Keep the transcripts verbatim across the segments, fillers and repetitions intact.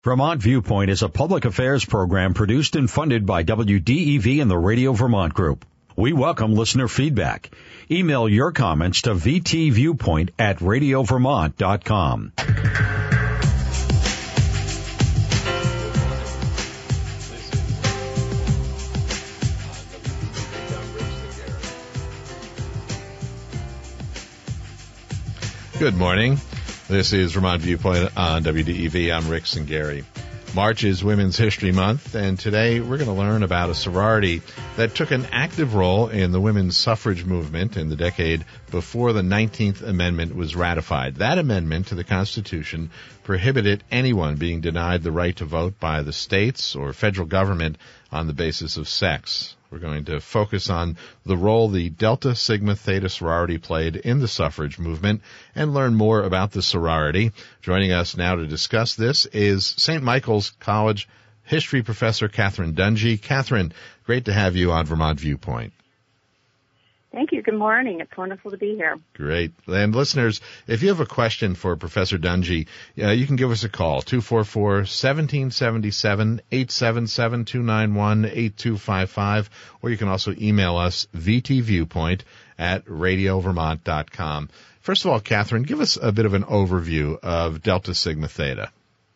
Vermont Viewpoint is a public affairs program produced and funded by W D E V and the Radio Vermont Group. We welcome listener feedback. Email your comments to v t viewpoint at radio vermont dot com. Good morning. This is Vermont Viewpoint on W D E V. I'm Rick Singari. March is Women's History Month, and today we're going to learn about a sorority that took an active role in the women's suffrage movement in the decade before the nineteenth Amendment was ratified. That amendment to the Constitution prohibited anyone being denied the right to vote by the states or federal government on the basis of sex. We're going to focus on the role the Delta Sigma Theta sorority played in the suffrage movement and learn more about the sorority. Joining us now to discuss this is Saint Michael's College history professor Catherine Dungy. Catherine, great to have you on Vermont Viewpoint. Thank you. Good morning. It's wonderful to be here. Great. And listeners, if you have a question for Professor Dungy, uh, you can give us a call, two four four, one seven seven seven, eight seven seven, two nine one, eight two five five, or you can also email us, v t viewpoint at radio vermont dot com. First of all, Catherine, give us a bit of an overview of Delta Sigma Theta.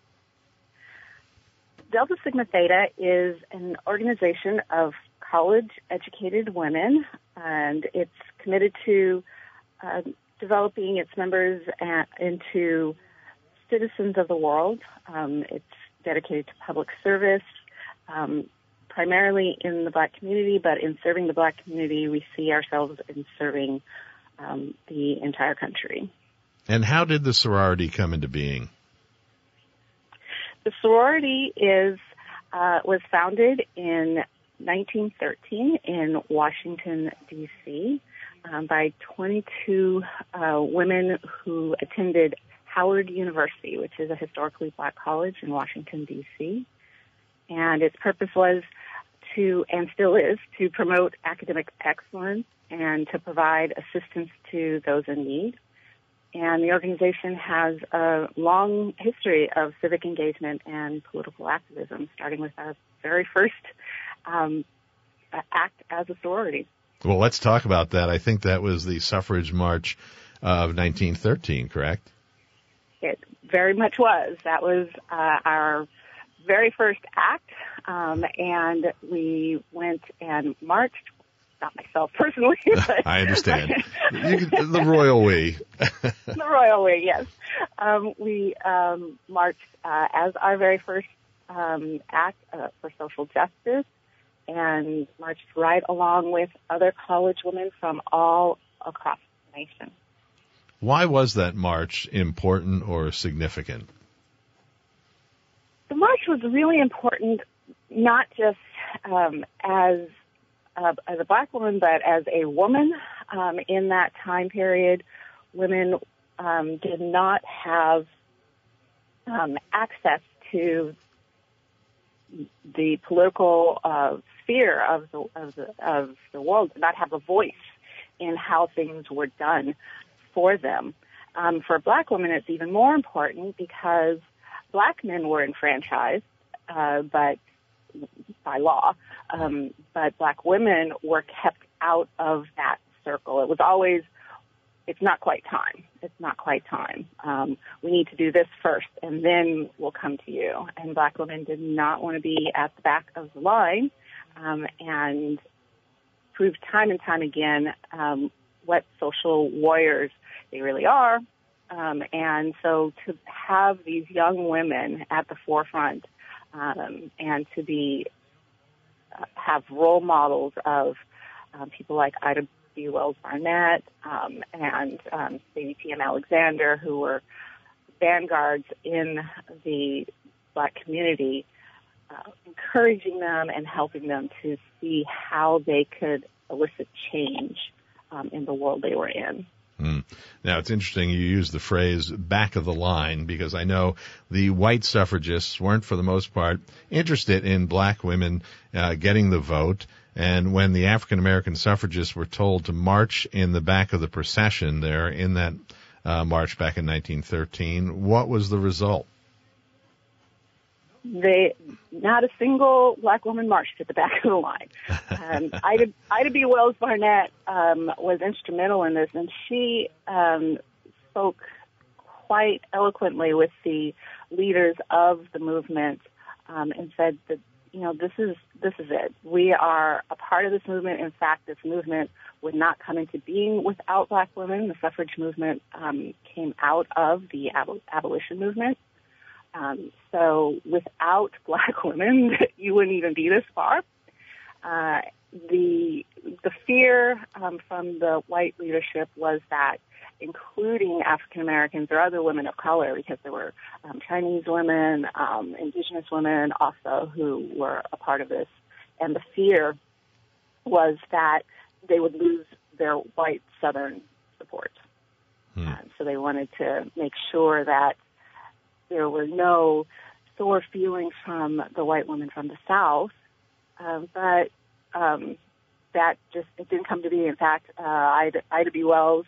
Delta Sigma Theta is an organization of college-educated women, and it's committed to uh, developing its members a- into citizens of the world. Um, it's dedicated to public service, um, primarily in the Black community, but in serving the Black community, we see ourselves in serving um, the entire country. And how did the sorority come into being? The sorority is uh, was founded in nineteen thirteen in Washington, D C, um, by twenty-two uh, women who attended Howard University, which is a historically Black college in Washington, D C. And its purpose was to, and still is, to promote academic excellence and to provide assistance to those in need. And the organization has a long history of civic engagement and political activism, starting with our very first Um, act as a sorority. Well, let's talk about that. I think that was the suffrage march of nineteen thirteen, correct? It very much was. That was uh, our very first act, um, and we went and marched, not myself personally. But I understand. You can, the royal we. The royal we, yes. Um, we um, marched uh, as our very first um, act uh, for social justice, and marched right along with other college women from all across the nation. Why was that march important or significant? The march was really important, not just um, as uh, as a Black woman, but as a woman. Um, in that time period, women um, did not have um, access to the political uh, sphere of the, of the of the world, did not have a voice in how things were done for them. Um, for Black women, it's even more important because Black men were enfranchised, uh, but by law, um, but Black women were kept out of that circle. It was always, it's not quite time. It's not quite time. Um, we need to do this first, and then we'll come to you. And Black women did not want to be at the back of the line, um, and proved time and time again um, what social warriors they really are. Um, and so to have these young women at the forefront um, and to be uh, have role models of um, people like Ida B. Wells Barnett um, and um, Sadie T M. Alexander, who were vanguards in the Black community, uh, encouraging them and helping them to see how they could elicit change um, in the world they were in. Mm. Now, it's interesting you use the phrase back of the line, because I know the white suffragists weren't, for the most part, interested in Black women uh, getting the vote. And when the African-American suffragists were told to march in the back of the procession there in that uh, march back in nineteen thirteen, what was the result? they, not a single black woman marched at the back of the line. Um, Ida, Ida B. Wells Barnett um, was instrumental in this, and she um, spoke quite eloquently with the leaders of the movement um, and said that, you know, this is this is it. We are a part of this movement. In fact, this movement would not come into being without black women. The suffrage movement um, came out of the abol- abolition movement. Um, so without black women, you wouldn't even be this far. Uh, the the fear um, from the white leadership was that, including African Americans or other women of color, because there were um, Chinese women, um, indigenous women also who were a part of this, and the fear was that they would lose their white Southern support. Hmm. Uh, so they wanted to make sure that there were no sore feelings from the white women from the South, um, but um, that just it didn't come to be. In fact, uh, Ida, Ida B. Wells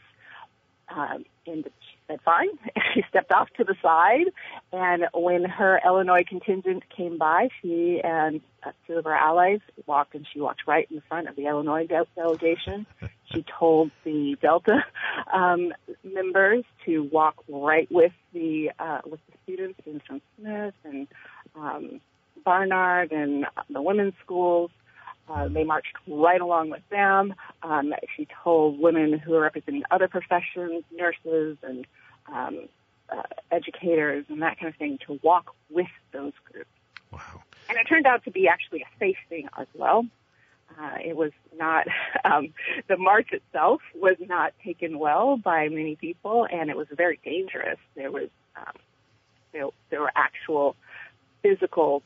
um, in the, she said fine. She stepped off to the side, and when her Illinois contingent came by, she and uh, two of her allies walked, and she walked right in front of the Illinois de- delegation. She told the Delta um, members to walk right with the uh, with the students in Winston Smith and um, Barnard and the women's schools. Uh, they marched right along with them. Um, she told women who are representing other professions, nurses and um, uh, educators and that kind of thing, to walk with those groups. Wow. And it turned out to be actually a safe thing as well. Uh, it was not, um, the march itself was not taken well by many people, and it was very dangerous. There was, um, there, there were actual physical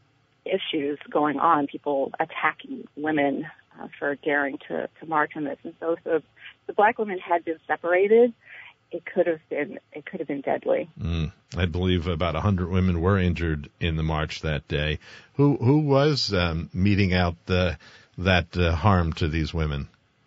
issues going on, people attacking women uh, for daring to, to march on this. And so if the, the black women had been separated, it could have been, it could have been deadly. Mm. I believe about a hundred women were injured in the march that day. Who, who was um, meeting out the that uh, harm to these women?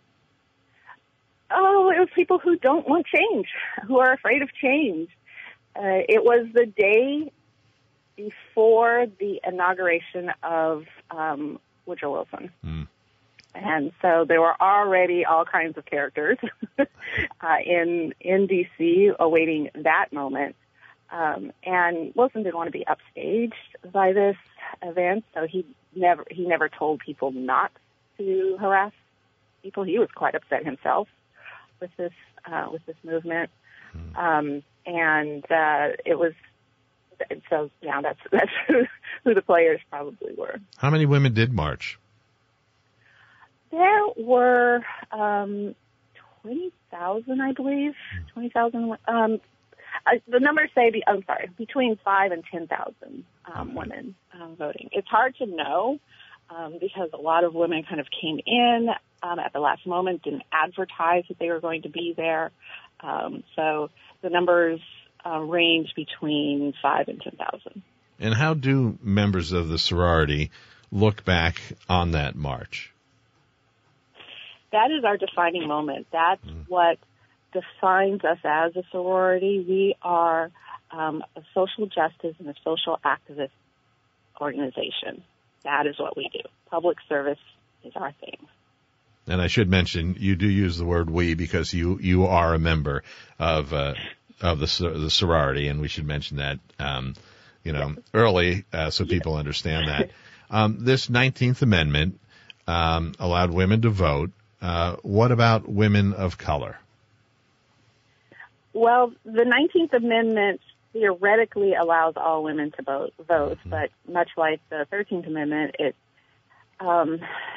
Oh, it was people who don't want change, who are afraid of change. Uh, it was the day before the inauguration of um, Woodrow Wilson. Mm. And so there were already all kinds of characters uh, in in D C awaiting that moment. Um, and Wilson didn't want to be upstaged by this event, so he never he never told people not to harass people. He was quite upset himself with this uh, with this movement, mm. um, and uh, it was so. Yeah, that's that's who, who the players probably were. How many women did march? There were um, twenty thousand, I believe. Twenty thousand. Um, Uh, the numbers say, be, I'm sorry, between five and ten thousand um, women um, voting. It's hard to know um, because a lot of women kind of came in um, at the last moment, didn't advertise that they were going to be there. Um, so the numbers uh, range between five and ten thousand. And how do members of the sorority look back on that march? That is our defining moment. That's mm. what defines us as a sorority. We are um, a social justice and a social activist organization. That is what we do. Public service is our thing. And I should mention, you do use the word "we" because you, you are a member of uh, of the the sorority, and we should mention that um, you know yes. early uh, so people yes. understand that. Um, this nineteenth Amendment um, allowed women to vote. Uh, what about women of color? Well, the nineteenth Amendment theoretically allows all women to vote, vote mm-hmm. but much like the thirteenth Amendment, it um,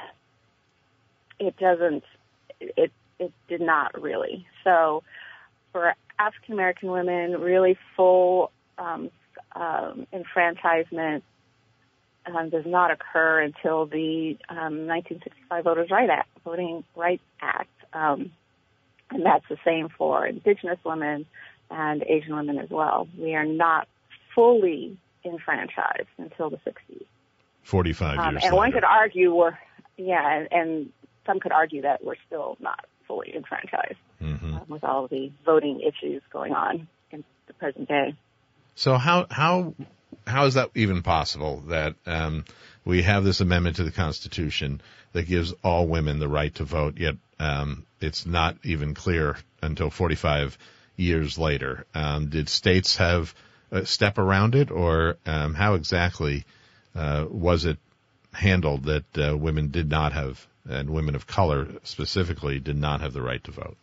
it doesn't, it it did not really. So for African American women, really full um, um, enfranchisement um, does not occur until the um, nineteen sixty-five Voters' Right Act, Voting Rights Act. Um, And that's the same for Indigenous women and Asian women as well. We are not fully enfranchised until the sixties. forty-five um, years And later. one could argue we're, yeah, and, and some could argue that we're still not fully enfranchised mm-hmm. um, with all of the voting issues going on in the present day. So how how how is that even possible that um, we have this amendment to the Constitution that gives all women the right to vote, yet um, it's not even clear until forty-five years later? Um, did states have a step around it, or um, how exactly uh, was it handled that uh, women did not have, and women of color specifically, did not have the right to vote?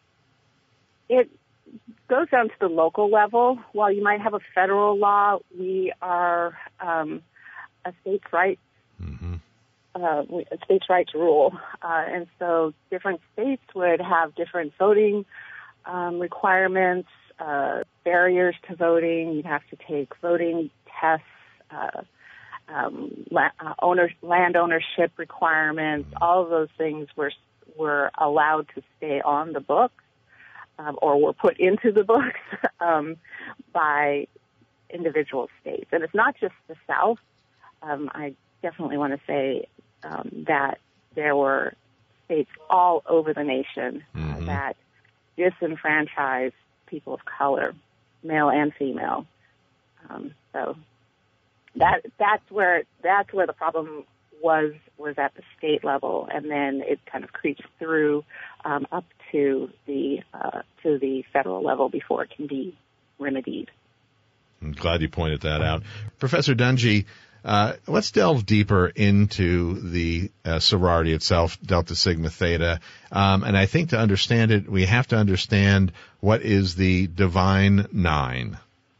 It goes down to the local level. While you might have a federal law, we are um, a states' rights, mm-hmm. uh, a states' rights rule, uh, and so different states would have different voting um, requirements, uh, barriers to voting. You'd have to take voting tests, uh, um, la- uh, owner- land ownership requirements. All of those things were were allowed to stay on the books. Um, or were put into the books um, by individual states. And it's not just the South. Um, I definitely want to say um, that there were states all over the nation mm-hmm. uh, that disenfranchised people of color, male and female. Um, so that that's where that's where the problem was was at the state level, and then it kind of creeps through um, up to the uh, to the federal level before it can be remedied. I'm glad you pointed that out, Professor Dungy. Uh, let's delve deeper into the uh, sorority itself, Delta Sigma Theta, um, and I think to understand it, we have to understand what is the Divine Nine.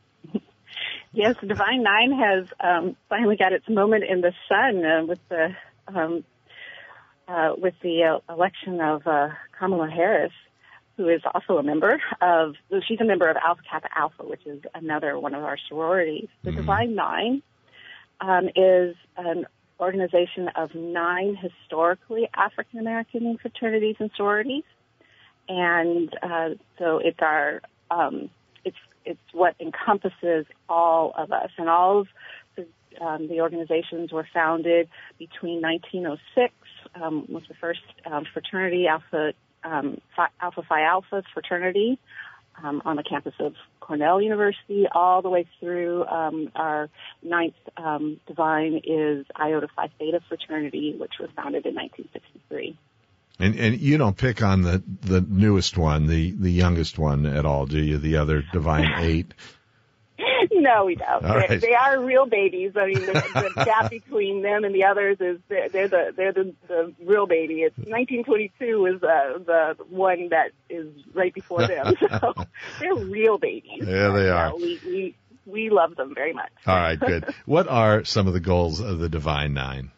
Yes, the Divine Nine has um, finally got its moment in the sun uh, with the um, uh, with the uh, election of uh, Kamala Harris, who is also a member of. Well, she's a member of Alpha Kappa Alpha, which is another one of our sororities. The mm-hmm. Divine Nine um, is an organization of nine historically African American fraternities and sororities, and uh, so it's our um, it's It's what encompasses all of us. And all of the, um, the organizations were founded between nineteen oh six, um, was the first um, fraternity, Alpha um, Phi, Alpha Phi Alpha fraternity um, on the campus of Cornell University, all the way through um, our ninth um, Divine is Iota Phi Theta fraternity, which was founded in nineteen sixty-three. And and you don't pick on the, the newest one, the, the youngest one at all, do you? The other Divine Eight? No, we don't. All right. They are real babies. I mean, the, the gap between them and the others is they're, they're the they're the, the real baby. It's nineteen twenty-two is uh, the one that is right before them. So they're real babies. Yeah, they are. So we, we we love them very much. All right, good. What are some of the goals of the Divine Nine?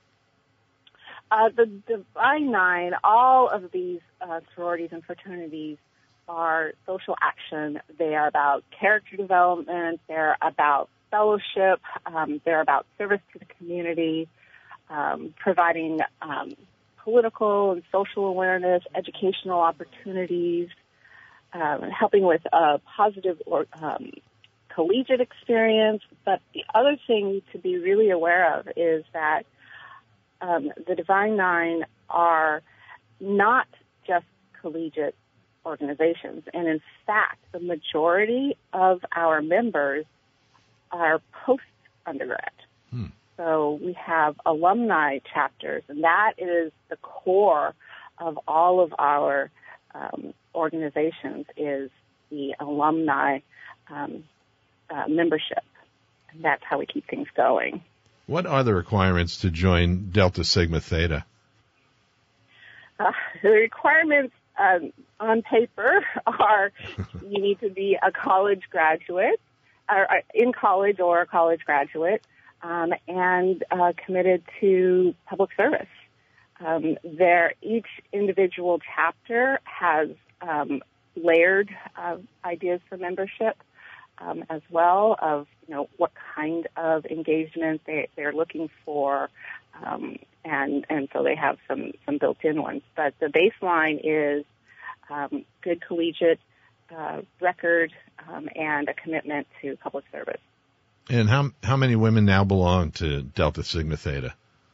Uh, the Divine Nine, all of these uh, sororities and fraternities are social action. They are about character development. They're about fellowship. Um, they're about service to the community, um, providing um, political and social awareness, educational opportunities, um, helping with a positive or um, collegiate experience. But the other thing to be really aware of is that Um, the Divine Nine are not just collegiate organizations. And in fact, the majority of our members are post-undergrad. Hmm. So we have alumni chapters, and that is the core of all of our um, organizations is the alumni um, uh, membership. And that's how we keep things going. What are the requirements to join Delta Sigma Theta? Uh, the requirements um, on paper are you need to be a college graduate, or uh, in college or a college graduate, um, and uh, committed to public service. Um, there, each individual chapter has um, layered uh, ideas for membership. Um, as well of, you know, what kind of engagement they, they're looking for, um, and and so they have some, some built-in ones. But the baseline is um, good collegiate uh, record um, and a commitment to public service. And how how many women now belong to Delta Sigma Theta?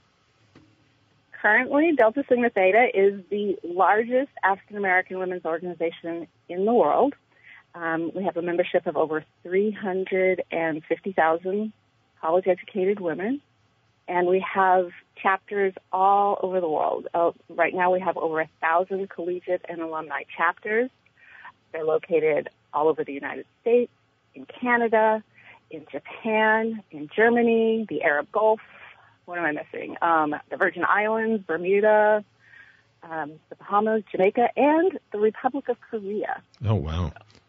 Currently, Delta Sigma Theta is the largest African-American women's organization in the world. Um, we have a membership of over three hundred fifty thousand college-educated women, and we have chapters all over the world. Uh, right now we have over a thousand collegiate and alumni chapters. They're located all over the United States, in Canada, in Japan, in Germany, the Arab Gulf. What am I missing? Um, the Virgin Islands, Bermuda, um, the Bahamas, Jamaica, and the Republic of Korea. Oh, wow.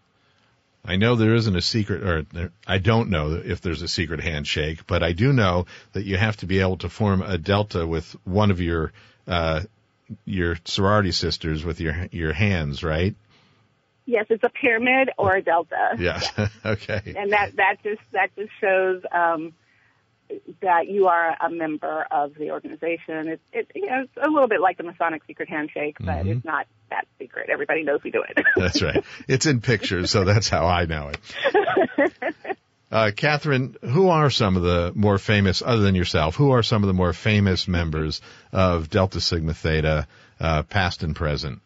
I know there isn't a secret, or there, I don't know if there's a secret handshake, but I do know that you have to be able to form a delta with one of your uh, your sorority sisters with your your hands, right? Yes, it's a pyramid or a delta. Yeah. Yeah. Okay. And that that just that just shows um, that you are a member of the organization. It's it, you know, it's a little bit like the Masonic secret handshake, but Mm-hmm. it's not that secret. Everybody knows we do it. That's right. It's in pictures, so that's how I know it. Uh, Catherine, who are some of the more famous, other than yourself, who are some of the more famous members of Delta Sigma Theta, uh, past and present?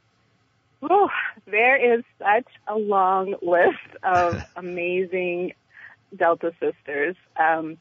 Oh, there is such a long list of amazing Delta sisters. Um,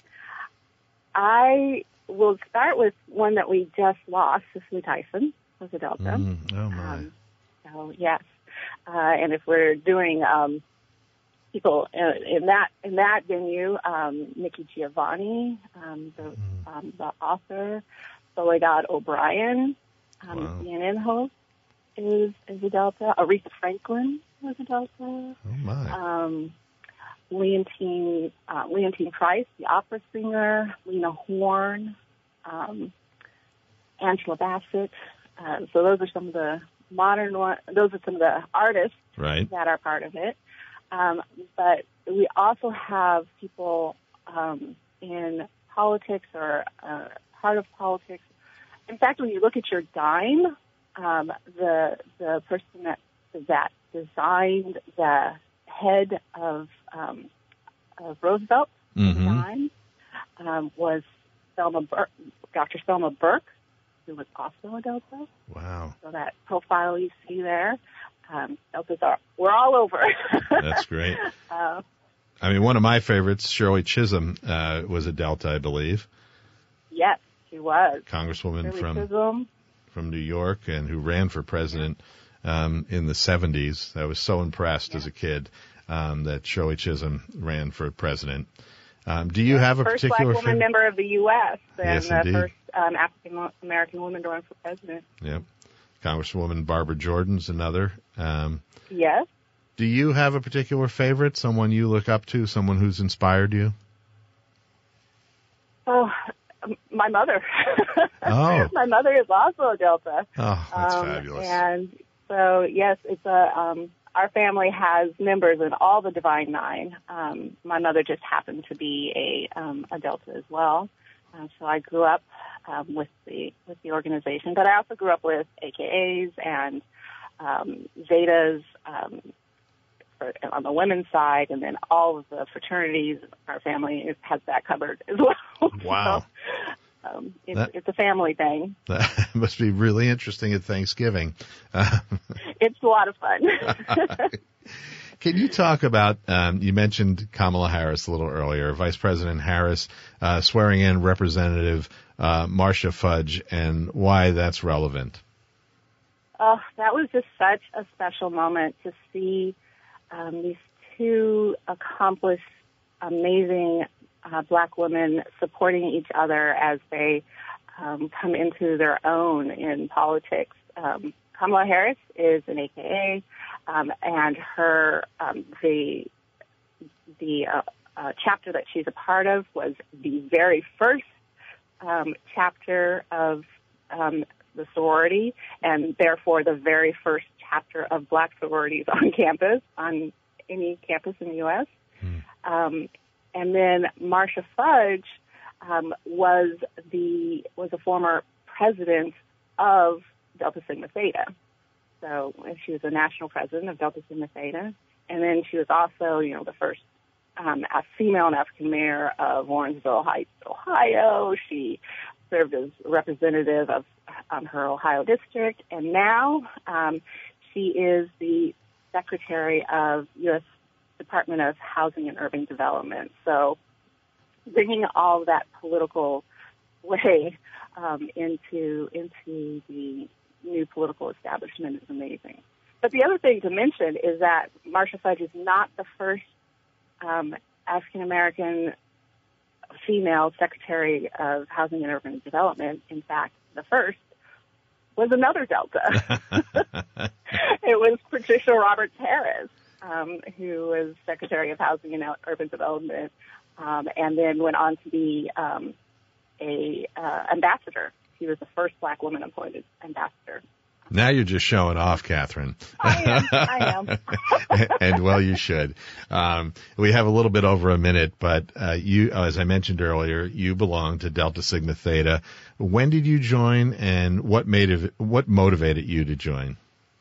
I will start with one that we just lost, Cicely Tyson was a Delta. Mm, oh, my. Um, so, yes. Uh, and if we're doing um, people in, in that in that venue, um, Nikki Giovanni, um, the, Mm. um, the author, Soledad O'Brien, um, Wow. C N N host, is is a Delta. Aretha Franklin was a Delta. Oh, my. Um, Leontine, uh, Leontine Price, the opera singer. Lena Horne, um, Angela Bassett. Uh, so those are some of the modern one. Those are some of the artists Right. that are part of it. Um, but we also have people um, in politics or uh, part of politics. In fact, when you look at your dime, um, the the person that that designed the head of, um, of Roosevelt Mhm. dime um, was Selma Bur- Doctor Selma Burke, who was also a Delta. Wow. So that profile you see there, um, Deltas are, we're all over. That's great. uh, I mean, one of my favorites, Shirley Chisholm, uh, was a Delta, I believe. yes, she was. Congresswoman Shirley from Chisholm. from New York and who ran for president um, in the seventies. I was so impressed Yeah. as a kid um, that Shirley Chisholm ran for president. Um, do you have a First particular black woman favorite? member of the U S and Yes, the indeed. first um, African American woman to run for president. Yep. Congresswoman Barbara Jordan's another. Um, Yes. do you have a particular favorite, someone you look up to, someone who's inspired you? Oh, um, my mother. Oh. My mother is also a Delta. Oh, that's Um, fabulous. And so, yes, it's a. Um, our family has members in all the Divine Nine. Um, my mother just happened to be a um, a Delta as well. Uh, so I grew up um, with the with the organization, but I also grew up with A K As and um, Zetas um, for, on the women's side, and then all of the fraternities. Our family is, has that covered as well. Wow. So, um, it's, That- it's a family thing. That must be really interesting at Thanksgiving. Uh, It's a lot of fun. Can you talk about, um, you mentioned Kamala Harris a little earlier, Vice President Harris uh, swearing in Representative uh, Marcia Fudge, and why that's relevant? Oh, that was just such a special moment to see um, these two accomplished, amazing uh, black women supporting each other as they um, come into their own in politics. Um, Kamala Harris is an A K A, um, and her um, the the uh, uh, chapter that she's a part of was the very first um, chapter of um, the sorority, and therefore the very first chapter of black sororities on campus, on any campus in the U S Hmm. Um, and then Marcia Fudge um, was the was a former president of Delta Sigma Theta. So she was a national president of Delta Sigma Theta, and then she was also, you know, the first um, a female and African mayor of Warrensville Heights, Ohio. She served as representative of um, her Ohio district, and now um, she is the Secretary of U S Department of Housing and Urban Development. So bringing all of that political way um, into into the new political establishment is amazing. But the other thing to mention is that Marcia Fudge is not the first um, African-American female Secretary of Housing and Urban Development. In fact, the first was another Delta. It was Patricia Roberts Harris, um, who was Secretary of Housing and Urban Development, um, and then went on to be um, a uh, ambassador. She was the first black woman appointed ambassador. Now you're just showing off, Catherine. I am. I am. And well, you should. Um, we have a little bit over a minute, but uh, you, as I mentioned earlier, you belong to Delta Sigma Theta. When did you join, and what made it, what motivated you to join?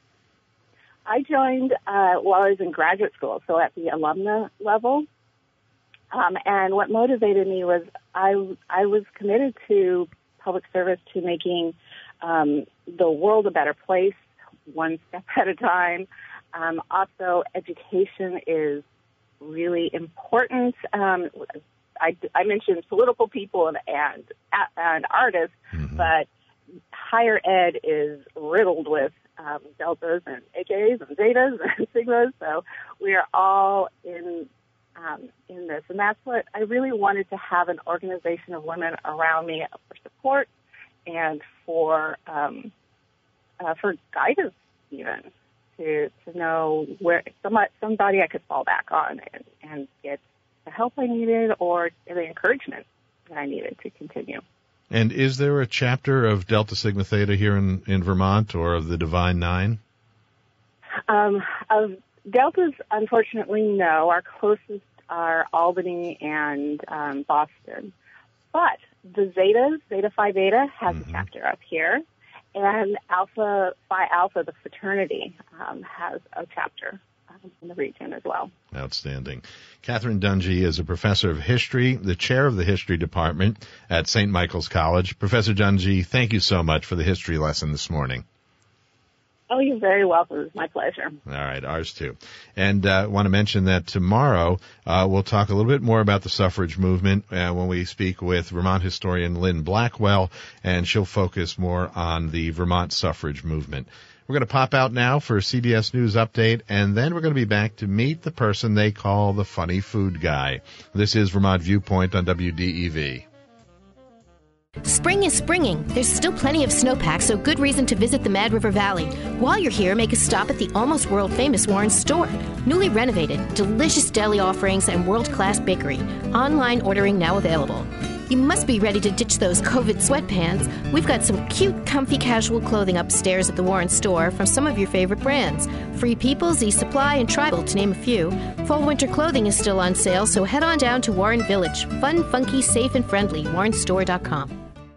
I joined uh, while I was in graduate school, so at the alumna level. Um, and what motivated me was I I was committed to public service, to making um, the world a better place, one step at a time. Um, also, education is really important. Um, I, I mentioned political people and and, and artists, mm-hmm. but higher ed is riddled with um, deltas and A K As and zetas and sigmas. So we are all in um, in this, and that's what I really wanted to have, an organization of women around me for support and for um, uh, for guidance, even to to know where somebody, somebody I could fall back on and, and get the help I needed or the encouragement that I needed to continue. And is there a chapter of Delta Sigma Theta here in, in Vermont, or of the Divine Nine? Um, of Deltas, unfortunately, no. Our closest are Albany and um, Boston. But the Zetas, Zeta Phi Beta, has mm-hmm. a chapter up here. And Alpha Phi Alpha, the fraternity, um, has a chapter um, in the region as well. Outstanding. Catherine Dungy is a professor of history, the chair of the history department at Saint Michael's College. Professor Dungy, thank you so much for the history lesson this morning. Oh, you're very welcome. It's my pleasure. All right, ours too. And I uh, want to mention that tomorrow uh, we'll talk a little bit more about the suffrage movement uh, when we speak with Vermont historian Lynn Blackwell, and she'll focus more on the Vermont suffrage movement. We're going to pop out now for a C B S News update, and then we're going to be back to meet the person they call the funny food guy. This is Vermont Viewpoint on W D E V. Spring is springing. There's still plenty of snowpack, so good reason to visit the Mad River Valley. While you're here, make a stop at the almost world-famous Warren store. Newly renovated, delicious deli offerings, and world-class bakery. Online ordering now available. You must be ready to ditch those COVID sweatpants. We've got some cute, comfy casual clothing upstairs at the Warren store from some of your favorite brands. Free People, Z Supply, and Tribal, to name a few. Fall-winter clothing is still on sale, so head on down to Warren Village. Fun, funky, safe, and friendly. warren store dot com.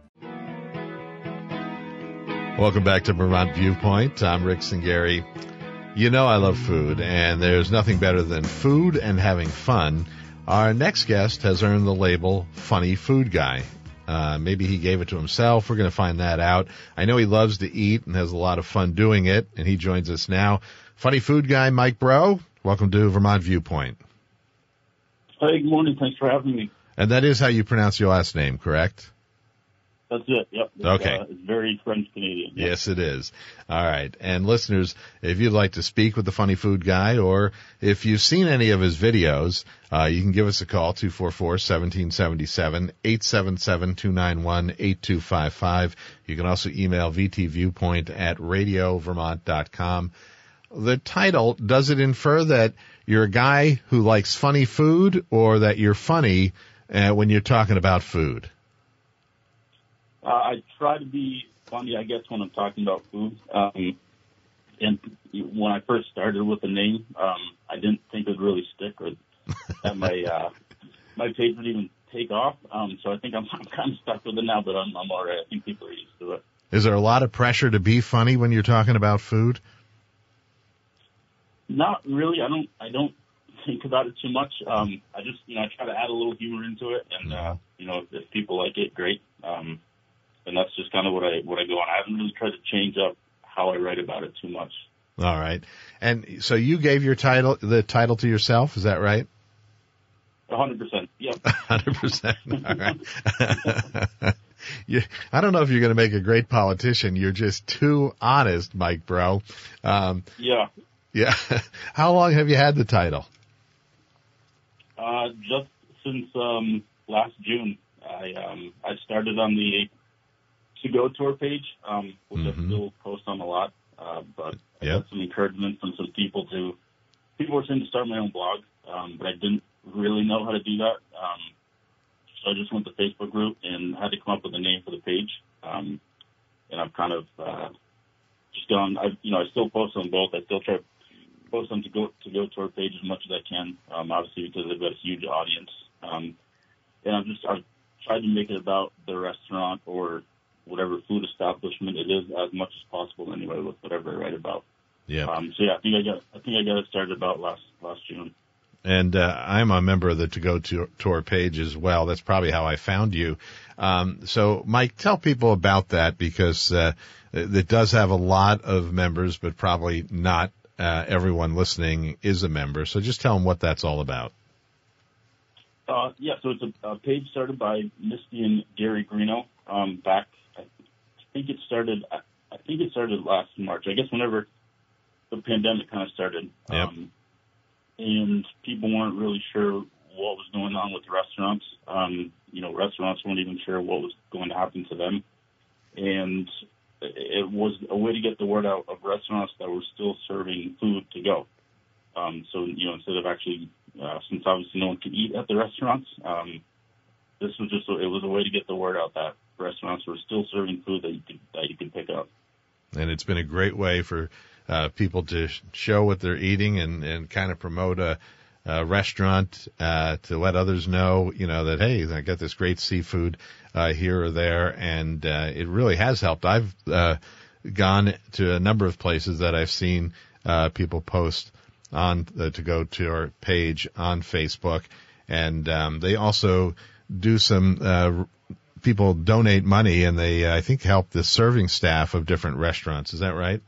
Welcome back to Vermont Viewpoint. I'm Rick Singari. You know I love food, and there's nothing better than food and having fun. Our next guest has earned the label Funny Food Guy. Uh, maybe he gave it to himself. We're going to find that out. I know he loves to eat and has a lot of fun doing it, and he joins us now. Funny Food Guy Mike Breaux, welcome to Vermont Viewpoint. Hey, good morning. Thanks for having me. And that is how you pronounce your last name, correct? That's it, yep. It's, okay. Uh, it's very French-Canadian. Yep. Yes, it is. All right. And listeners, if you'd like to speak with the Funny Food Guy, or if you've seen any of his videos, uh, you can give us a call, two four four, one seven seven seven, eight seven seven, two nine one, eight two five five. You can also email vtviewpoint at radio vermont dot com. The title, does it infer that you're a guy who likes funny food, or that you're funny uh, when you're talking about food? Uh, I try to be funny, I guess, when I'm talking about food. Um, and when I first started with the name, um, I didn't think it would really stick, or that my uh, my page would even take off. Um, so I think I'm, I'm kind of stuck with it now, but I'm, I'm all right. I think people are used to it. Is there a lot of pressure to be funny when you're talking about food? Not really. I don't. I don't think about it too much. Um, I just, you know, I try to add a little humor into it, and uh, you know, if, if people like it, great. Um, And that's just kind of what I what I go on. I haven't really tried to change up how I write about it too much. All right. And so you gave your title, the title to yourself, is that right? A hundred percent. Yep. A hundred percent. All right. You, I don't know if you're going to make a great politician. You're just too honest, Mike Bro. Um, Yeah. yeah. How long have you had the title? Uh, just since um, last June, I um, I started on the To Go Tour page, um, which Mhm. I still post on a lot. Uh, but I Yep. got some encouragement from some people to people were saying to start my own blog, um, but I didn't really know how to do that. Um, so I just went to the Facebook group and had to come up with a name for the page. Um, and I've kind of uh, just gone. I you know I still post on both. I still try to post on to go to go tour page as much as I can. Um, obviously because they've got a huge audience. Um, and I've just I've tried to make it about the restaurant or whatever food establishment it is as much as possible anyway with whatever I write about. Yeah. Um, so yeah, I think I got I think I got it started about last last June. And uh, I'm a member of the To Go Tour page as well. That's probably how I found you. Um, so, Mike, tell people about that because uh, it does have a lot of members, but probably not uh, everyone listening is a member. So just tell them what that's all about. Uh, yeah, so it's a, a page started by Misty and Gary Greeno um, back. I think it started. I, I think it started last March. I guess whenever the pandemic kind of started. Yep. Um, and people weren't really sure what was going on with restaurants. Um, you know, restaurants weren't even sure what was going to happen to them. And it was a way to get the word out of restaurants that were still serving food to go. Um, so, you know, instead of actually, uh, since obviously no one could eat at the restaurants, um, this was just, a, it was a way to get the word out that restaurants were still serving food that you could, that you could pick up. And it's been a great way for Uh, people to show what they're eating and, and kind of promote a, a restaurant, uh, to let others know, you know, that, hey, I got this great seafood, uh, here or there. And, uh, it really has helped. I've, uh, gone to a number of places that I've seen, uh, people post on the To Go Tour page on Facebook. And, um, they also do some, uh, people donate money and they, uh, I think, help the serving staff of different restaurants. Is that right?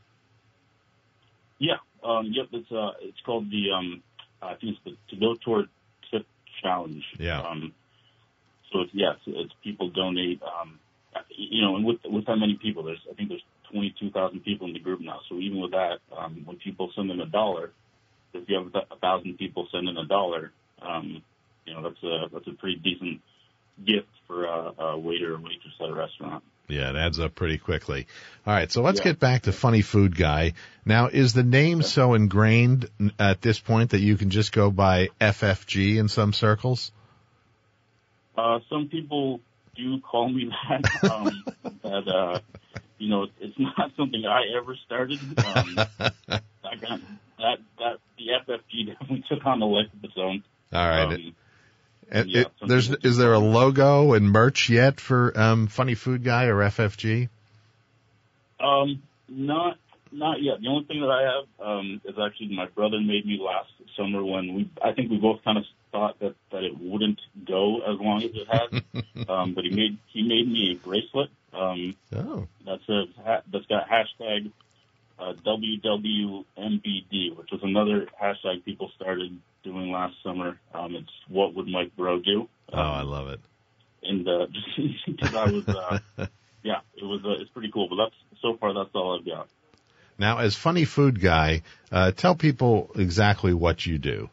Yeah, um, yep. It's uh, it's called the um, I think it's the To Go Tour Tip Challenge. Yeah. Um, so it's yeah, it's, it's people donate. Um, you know, and with with that many people, there's I think there's twenty-two thousand people in the group now. So even with that, um, when people send in a dollar, if you have a thousand people send in a dollar, um, you know that's a that's a pretty decent gift for a, a waiter or waitress at a restaurant. Yeah, it adds up pretty quickly. All right, so let's Yeah. get back to Funny Food Guy. Now, is the name so ingrained at this point that you can just go by F F G in some circles? Uh, some people do call me that. Um, that uh, you know, it's not something I ever started. Um, I got that that the F F G definitely took on a life of its own. All right. Um, And yeah, it, some there's people is do there a call me logo and merch yet for um, Funny Food Guy or F F G? Um, not not yet. The only thing that I have um, is actually my brother made me last summer when we. I think we both kind of thought that, that it wouldn't go as long as it had. um, but he made he made me a bracelet. Um, Oh, that says ha- that's got hashtag uh, W W M B D, which was another hashtag people started doing last summer. Um, it's what would Mike Bro do? oh, Um, I love it. And uh, just because I was, uh, yeah, it was uh, it's pretty cool. But that's so far that's all I've got. Now, as Funny Food Guy, uh, tell people exactly what you do.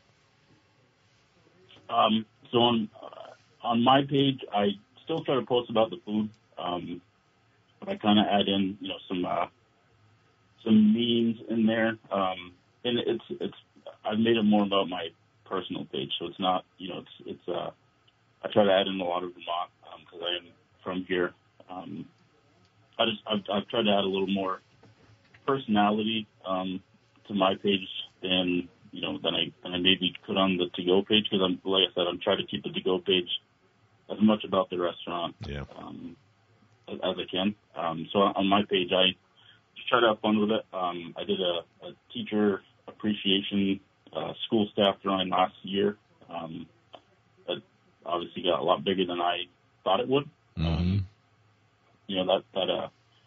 Um, so on uh, on my page, I still try to post about the food, um, but I kind of add in, you know, some uh, some memes in there, um, and it's it's I've made it more about my personal page, so it's not, you know, it's it's uh, I try to add in a lot of Vermont because um, I am from here. Um, I just I've, I've tried to add a little more personality um, to my page than you know than I than I maybe could on the To Go page, because I'm like I said, I'm trying to keep the To Go page as much about the restaurant Yeah. um, as, as I can. Um, so on my page, I just try to have fun with it. Um, I did a, a teacher appreciation uh, school staff drawing last year. Um, that obviously got a lot bigger than I thought it would. Mm-hmm. Um, you know that that uh,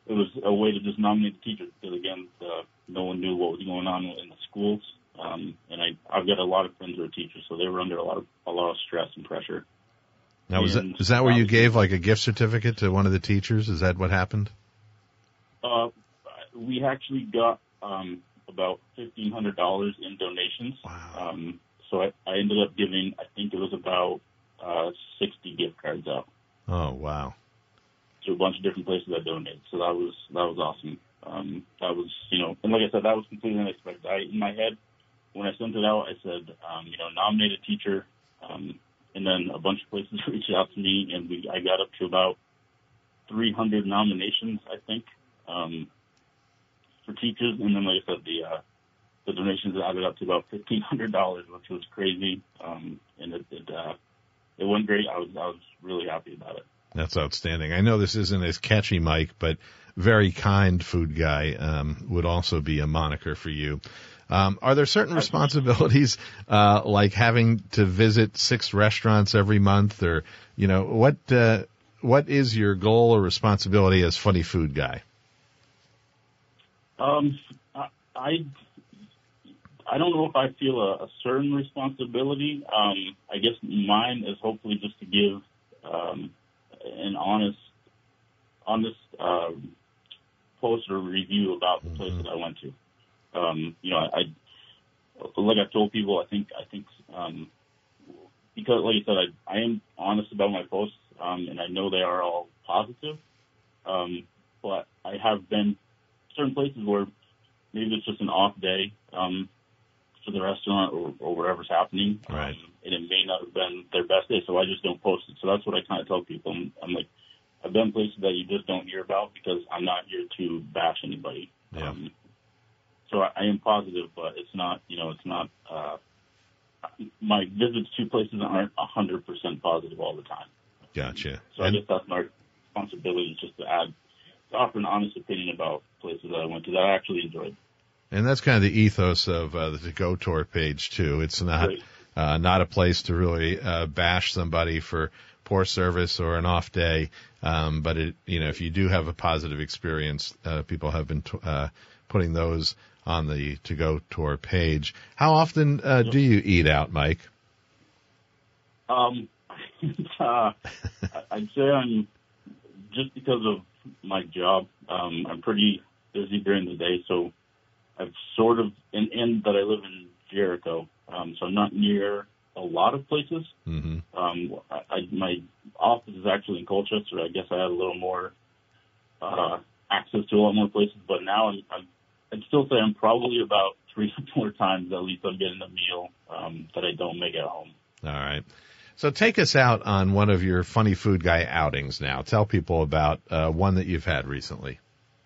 it was a way to just nominate the teachers because, again, uh, no one knew what was going on in the schools. Um, and I, I've got a lot of friends who are teachers, so they were under a lot of a lot of stress and pressure. Now, was that, is that where you gave like a gift certificate to one of the teachers? Is that what happened? Uh, we actually got um, about fifteen hundred dollars in donations. Wow. Um, so I, I ended up giving, I think it was about uh, sixty gift cards out. Oh, wow. To a bunch of different places I donated. So that was that was awesome. Um, that was, you know, and like I said, that was completely unexpected. I, in my head, when I sent it out, I said, um, you know, nominated teacher, um, and then a bunch of places reached out to me, and we I got up to about three hundred nominations, I think, um, for teachers. And then, like I said, the uh, the donations added up to about fifteen hundred dollars, which was crazy, um, and it it, uh, it went great. I was I was really happy about it. That's outstanding. I know this isn't as catchy, Mike, but very kind food guy um, would also be a moniker for you. Um, are there certain responsibilities, uh, like having to visit six restaurants every month, or, you know, what, uh, what is your goal or responsibility as funny food guy? Um, I, I don't know if I feel a, a certain responsibility. Um, I guess mine is hopefully just to give, um, an honest, honest, um, post or review about the place that I went to. Um, you know, I, I, like I've told people, I think, I think, um, because like you said, I, I am honest about my posts, um, and I know they are all positive. Um, but I have been certain places where maybe it's just an off day, um, for the restaurant or, or whatever's happening. Right. Um, and it may not have been their best day, so I just don't post it. So that's what I kind of tell people. I'm, I'm like, I've been places that you just don't hear about because I'm not here to bash anybody. Yeah. Um, so I, I am positive, but it's not, you know, it's not, uh, my visits to places aren't one hundred percent positive all the time. Gotcha. So And- I guess that's my responsibility, just to add, to offer an honest opinion about places that I went to that I actually enjoyed. And that's kind of the ethos of uh, the To Go Tour page too. It's not Right. uh, not a place to really uh, bash somebody for poor service or an off day, um, but it, you know, if you do have a positive experience, uh, people have been t- uh, putting those on the To Go Tour page. How often uh, do you eat out, Mike? Um, uh, I'd say I'm, just because of my job, um, I'm pretty busy during the day, so I've sort of, and, and that I live in Jericho, um, so I'm not near a lot of places. Mm-hmm. Um, I, I, my office is actually in Colchester. I guess I had a little more uh, access to a lot more places, but now I'm, I'm, I'd still say I'm probably about three or four times at least I'm getting a meal um, that I don't make at home. All right. So take us out on one of your funny food guy outings now. Tell people about uh, one that you've had recently.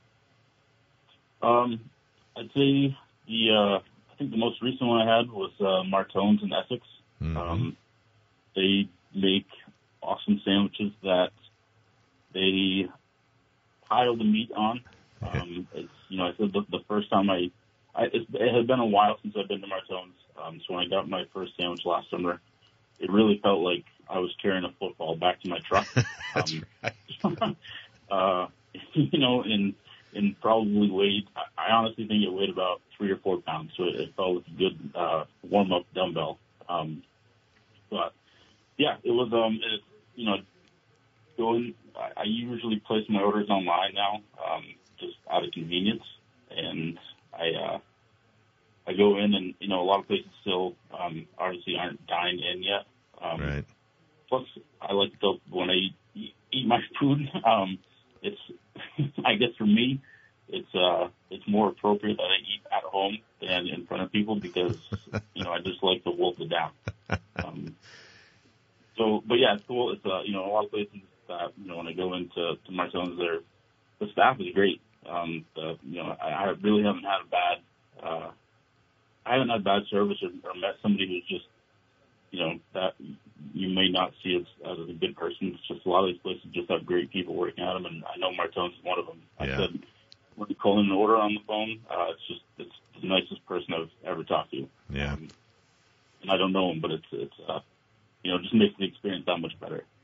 Um, I'd say the, uh, I think the most recent one I had was uh, Martone's in Essex. Mm-hmm. Um, they make awesome sandwiches that they pile the meat on. Um, it's, you know, I said the, the first time I, I it, it had been a while since I've been to Martone's. Um, so when I got my first sandwich last summer, it really felt like I was carrying a football back to my truck. That's um, right. uh, you know, and, and probably weighed, I, I honestly think it weighed about three or four pounds. So it, it felt like a good, uh, warm up dumbbell. Um, but yeah, it was, um, it, you know, going, I, I usually place my orders online now, um, just out of convenience. And I, uh, I go in and, you know, a lot of places still, um, obviously aren't dined in yet. Um, Right. Plus, I like to, when I eat, eat my food, um, it's, I guess for me, it's, uh, it's more appropriate that I eat at home than in front of people because, you know, I just like to wolf it down. Um, so, but yeah, it's cool. It's, uh, you know, a lot of places that, you know, when I go into, to Martone's, there, the staff is great. Um, the, you know, I, I really haven't had a bad, uh, I haven't had bad service or, or met somebody who's just, you know, that you may not see as, as a good person. It's just a lot of these places just have great people working at them, and I know Martone's is one of them. Yeah. I said, when you call in an order on the phone, uh, it's just, it's the nicest person I've ever talked to. Yeah. Um, and I don't know him, but it's, it's, uh, you know, just makes the experience that much better.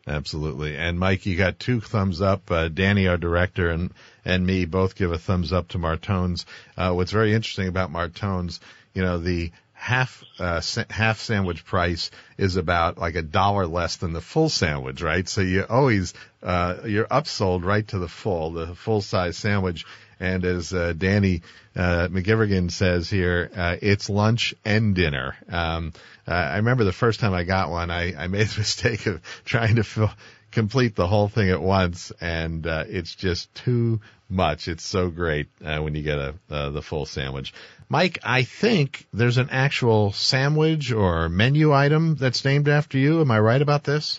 Absolutely. And Mike, you got two thumbs up. Uh, Danny, our director, and and me both give a thumbs up to Martone's. Uh, what's very interesting about Martone's, you know, the half uh, sa- half sandwich price is about like a dollar less than the full sandwich, right? So you always uh, you're upsold right to the full, the full size sandwich. And as uh, Danny uh, McGivrigan says here, uh, it's lunch and dinner. Um, uh, I remember the first time I got one, I, I made the mistake of trying to fill, complete the whole thing at once, and uh, it's just too much. It's so great uh, when you get a uh, the full sandwich. Mike, I think there's an actual sandwich or menu item that's named after you. Am I right about this?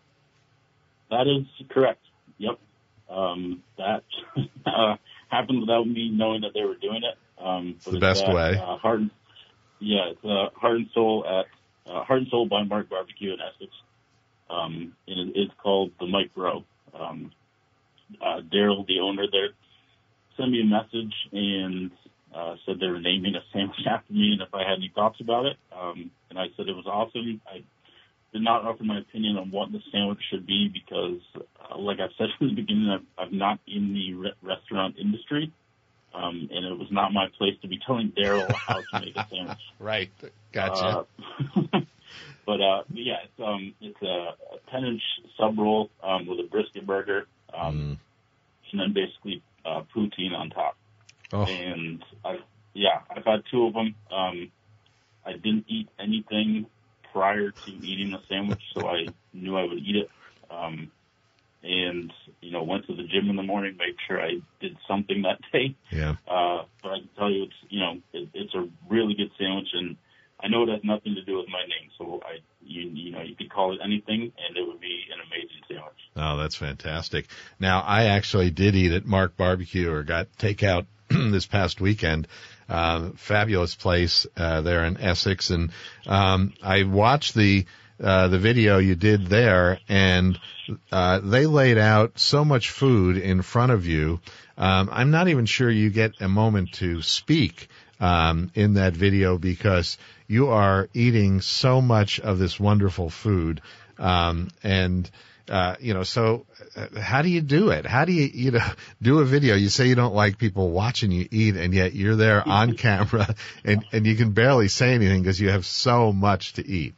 That is correct. Yep. Um, that uh, happened without me knowing that they were doing it. Um, it's the best at, way. Uh, Heart, yeah, it's uh, Heart and Soul at uh, Heart and Soul by Mark Barbecue in Essex. Um, and it, it's called the Mike Bro. Um, uh, Daryl, the owner there, sent me a message and uh, said they were naming a sandwich after me and if I had any thoughts about it. Um, and I said it was awesome. I did not offer my opinion on what the sandwich should be because, uh, like I've said from the beginning, I've, I'm not in the re- restaurant industry, um, and it was not my place to be telling Daryl how to make a sandwich. Right, gotcha. Uh, but uh, yeah, it's um, it's a ten-inch sub roll um, with a brisket burger, um, mm. and then basically uh, poutine on top. Oh. And I, yeah, I've had two of them. Um, I didn't eat anything prior to eating the sandwich, so I knew I would eat it. Um, and, you know, went to the gym in the morning, made sure I did something that day. Yeah. Uh, but I can tell you it's, you know, it, it's a really good sandwich, and I know it has nothing to do with my name, so I, you, you know, you could call it anything, and it would be an amazing sandwich. Oh, that's fantastic. Now, I actually did eat at Mark Barbecue or got takeout this past weekend. Uh, fabulous place, uh, there in Essex. And, um, I watched the, uh, the video you did there, and, uh, they laid out so much food in front of you. Um, I'm not even sure you get a moment to speak, um, in that video because you are eating so much of this wonderful food. Um, and, Uh, you know, so uh, how do you do it? How do you, you know, do a video? You say you don't like people watching you eat, and yet you're there on camera, and, and you can barely say anything because you have so much to eat.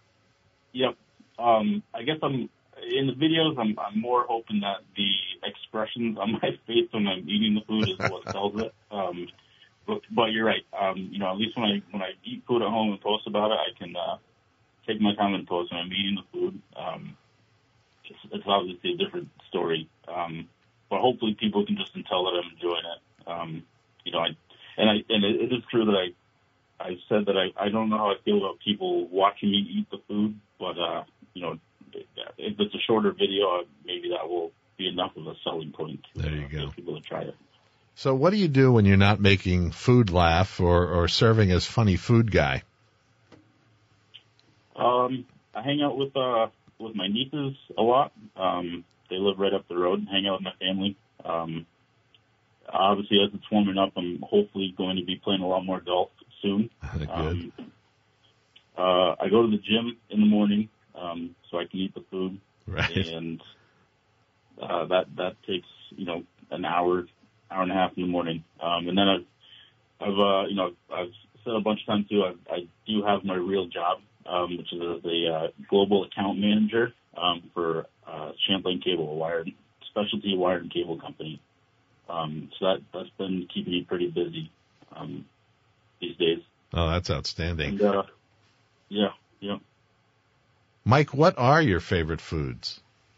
Yep. Um, I guess I'm in the videos. I'm, I'm more hoping that the expressions on my face when I'm eating the food is what sells it. Um, but, but you're right. Um, you know, at least when I when I eat food at home and post about it, I can uh, take my time and post when I'm eating the food. Um, It's, it's obviously a different story, um, but hopefully people can just tell that I'm enjoying it. Um, you know, I, and I, and it, it is true that I, I said that I, I don't know how I feel about people watching me eat the food, but uh, you know, if it's a shorter video, maybe that will be enough of a selling point to there you uh, go. get people to try it. So, what do you do when you're not making food laugh or, or serving as funny food guy? Um, I hang out with uh. with my nieces a lot. Um, they live right up the road and hang out with my family. Um, obviously, as it's warming up, I'm hopefully going to be playing a lot more golf soon. Good. Um, uh, I go to the gym in the morning um, so I can eat the food. Right. And uh, that that takes, you know, an hour, hour and a half in the morning. Um, and then I've, I've uh, you know, I've said a bunch of times, too, I, I do have my real job. Um, which is as a uh, global account manager um, for uh, Champlain Cable, a wired specialty wire and cable company. Um, so that that's been keeping me pretty busy um, these days. Oh, that's outstanding. And, uh, yeah, yeah. Mike, what are your favorite foods?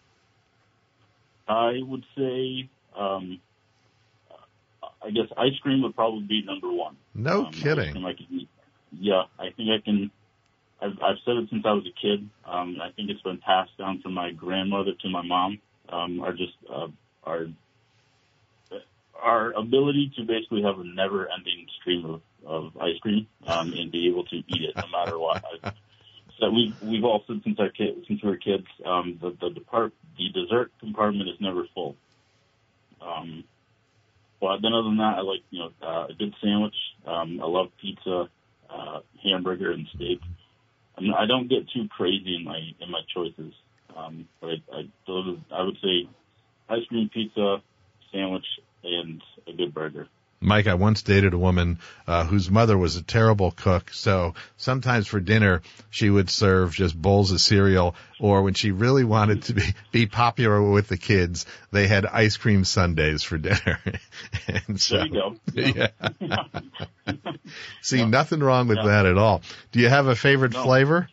I would say, um, I guess ice cream would probably be number one. No um, kidding. I can, yeah, I think I can. I've, I've said it since I was a kid. Um, I think it's been passed down from my grandmother to my mom. Um, our just uh, our our ability to basically have a never-ending stream of, of ice cream um, and be able to eat it no matter what. I, so we've we've all said since our kid since we were kids, um, the the depart the dessert compartment is never full. Um, but then other than that, I like you know uh, a good sandwich. Um, I love pizza, uh, hamburger, and steak. I don't get too crazy in my in my choices. Um, but I, I, those, I would say ice cream, pizza, sandwich, and a good burger. Mike, I once dated a woman uh, whose mother was a terrible cook, so sometimes for dinner she would serve just bowls of cereal, or when she really wanted to be, be popular with the kids, they had ice cream sundaes for dinner. And so, there you go. Yeah. See, yeah. nothing wrong with yeah. that at all. Do you have a favorite no. flavor?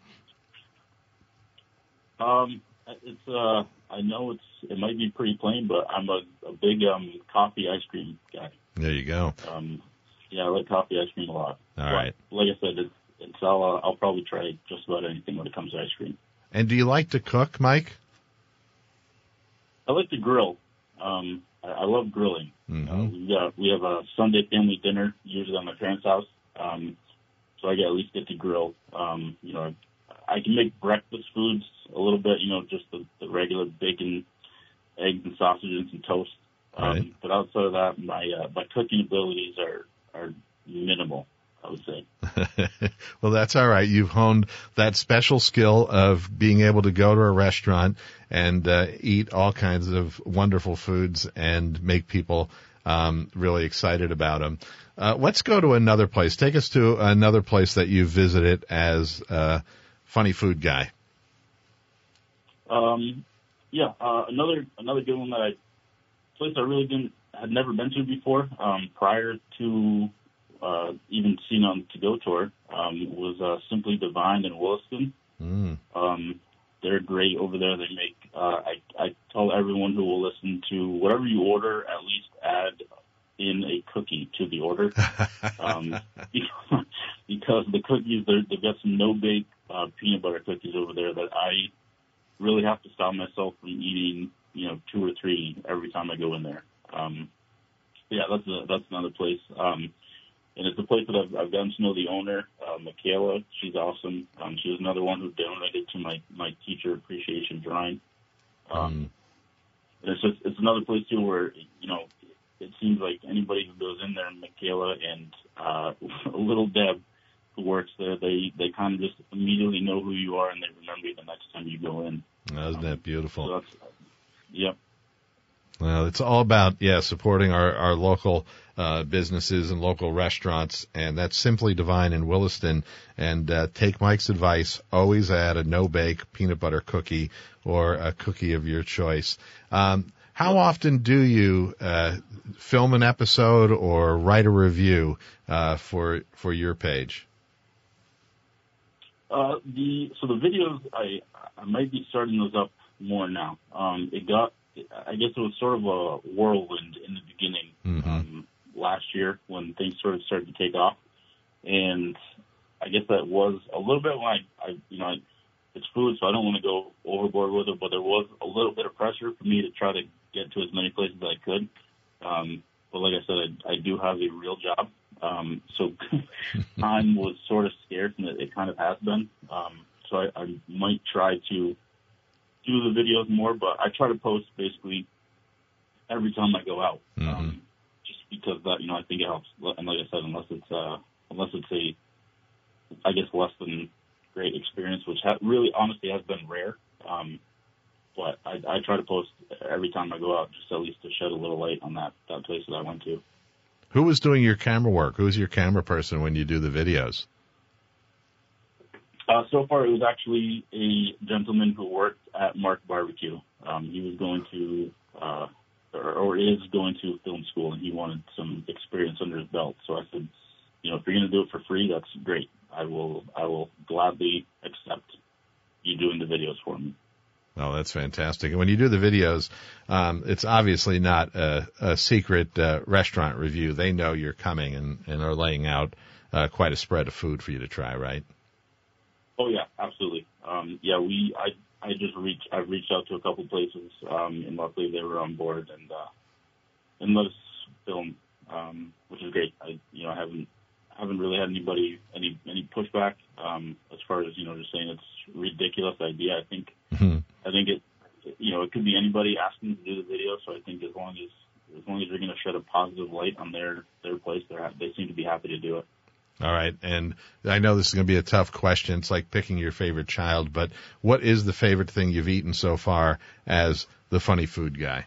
Um, it's uh, I know it's it might be pretty plain, but I'm a, a big um coffee ice cream guy. There you go. Um, yeah, I like coffee ice cream a lot. All but, right. Like I said, it's, it's I'll uh, I'll probably try just about anything when it comes to ice cream. And do you like to cook, Mike? I like to grill. Um, I, I love grilling. Mm-hmm. Uh, we got we have a Sunday family dinner usually at my parents' house. Um, so I get at least get to grill. Um, you know, I can make breakfast foods a little bit. You know, just the, the regular bacon, eggs, and sausages and toast. Um, Right. But outside of that, my uh, my cooking abilities are are minimal, I would say. Well, that's all right. You've honed that special skill of being able to go to a restaurant and uh, eat all kinds of wonderful foods and make people um, really excited about them. Uh, let's go to another place. Take us to another place that you visited as a funny food guy. Um, yeah, uh, another another good one that I place I really didn't had never been to before. Um, prior to uh, even seeing on To Go Tour um, was uh, Simply Divine in Williston. Mm. Um, they're great over there. They make. Uh, I I tell everyone who will listen to whatever you order, at least add in a cookie to the order, um, because the cookies they've got some no bake uh, peanut butter cookies over there that I really have to stop myself from eating, you know, two or three every time I go in there. Um, yeah, that's a, that's another place. Um, and it's a place that I've, I've gotten to know the owner, uh, Michaela. She's awesome. Um, she was another one who donated to my, my teacher appreciation drawing. Um, Mm. and it's just, it's another place too where, you know, it seems like anybody who goes in there, Michaela and, uh, little Deb who works there, they, they kind of just immediately know who you are and they remember you the next time you go in. Isn't that beautiful? So that's, yep. Well, it's all about, yeah, supporting our, our local uh, businesses and local restaurants, and that's Simply Divine in Williston. And uh, take Mike's advice, always add a no-bake peanut butter cookie or a cookie of your choice. Um, how often do you uh, film an episode or write a review uh, for for your page? Uh, the so the videos I I might be starting those up more now. Um, it got I guess it was sort of a whirlwind in the beginning Mm-hmm. um, last year when things sort of started to take off, and I guess that was a little bit when I, I you know I, it's food, so I don't want to go overboard with it, but there was a little bit of pressure for me to try to get to as many places as I could. Um, but like I said, I, I do have a real job. Um, so time was sort of scarce, and it, it kind of has been. Um, so I, I might try to do the videos more, but I try to post basically every time I go out, Mm-hmm. um, just because that, you know, I think it helps. And like I said, unless it's, uh, unless it's a, I guess less than great experience, which ha- really honestly has been rare. Um, but I, I try to post every time I go out, just at least to shed a little light on that, that place that I went to. Who was doing your camera work? Who's your camera person when you do the videos? Uh, so far, it was actually a gentleman who worked at Mark Barbecue. Um, he was going to, uh, or, or is going to film school, and he wanted some experience under his belt. So I said, you know, if you're going to do it for free, that's great. I will, I will gladly accept you doing the videos for me. Oh, that's fantastic. And when you do the videos, um, it's obviously not a, a secret uh, restaurant review. They know you're coming and, and are laying out uh, quite a spread of food for you to try, right? Oh yeah, absolutely. Um, yeah, we, I, I just reached, I've reached out to a couple places, um, and luckily they were on board and, uh, and let us film, um, which is great. I, you know, I haven't, haven't really had anybody, any, any pushback, um, as far as, you know, just saying it's a ridiculous idea. I think, Mm-hmm. I think it, you know, it could be anybody asking to do the video. So I think as long as, as long as you're going to shed a positive light on their, their place, they're, they seem to be happy to do it. All right, and I know this is going to be a tough question. It's like picking your favorite child, but what is the favorite thing you've eaten so far as the funny food guy?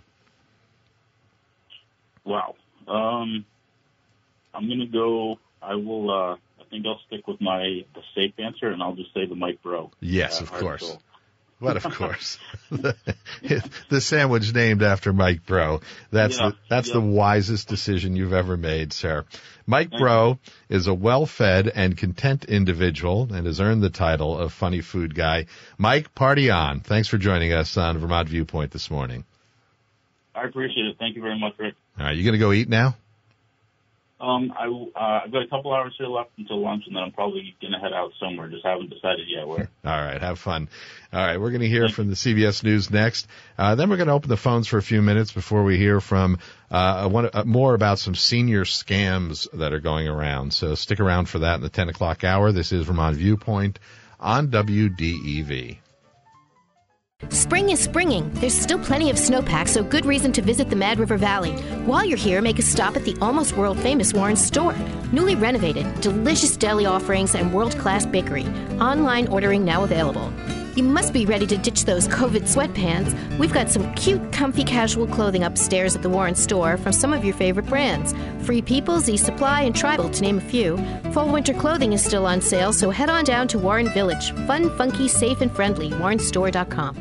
Wow. Um, I'm going to go, I will, uh, I think I'll stick with my, the safe answer, and I'll just say the Mike Bro. Yes, uh, of course. Soul. What, of course. the, the sandwich named after Mike Bro. That's yeah, the, that's yeah. the wisest decision you've ever made, sir. Mike Bro is a well-fed and content individual and has earned the title of Funny Food Guy. Mike, party on. Thanks for joining us on Vermont Viewpoint this morning. I appreciate it. Thank you very much, Rick. All right, you going to go eat now? Um, I, uh, I've got a couple hours here left until lunch, and then I'm probably going to head out somewhere. Just haven't decided yet where. All right, have fun. All right, we're going to hear from the C B S News next. Uh, then we're going to open the phones for a few minutes before we hear from uh, one, uh, more about some senior scams that are going around. So stick around for that in the ten o'clock hour. This is Vermont Viewpoint on W D E V. Spring is springing. There's still plenty of snowpack, so good reason to visit the Mad River Valley. While you're here, make a stop at the almost world-famous Warren store. Newly renovated, delicious deli offerings, and world-class bakery. Online ordering now available. You must be ready to ditch those COVID sweatpants. We've got some cute, comfy casual clothing upstairs at the Warren store from some of your favorite brands. Free People, Z Supply, and Tribal, to name a few. Fall winter clothing is still on sale, so head on down to Warren Village. Fun, funky, safe, and friendly. warren store dot com.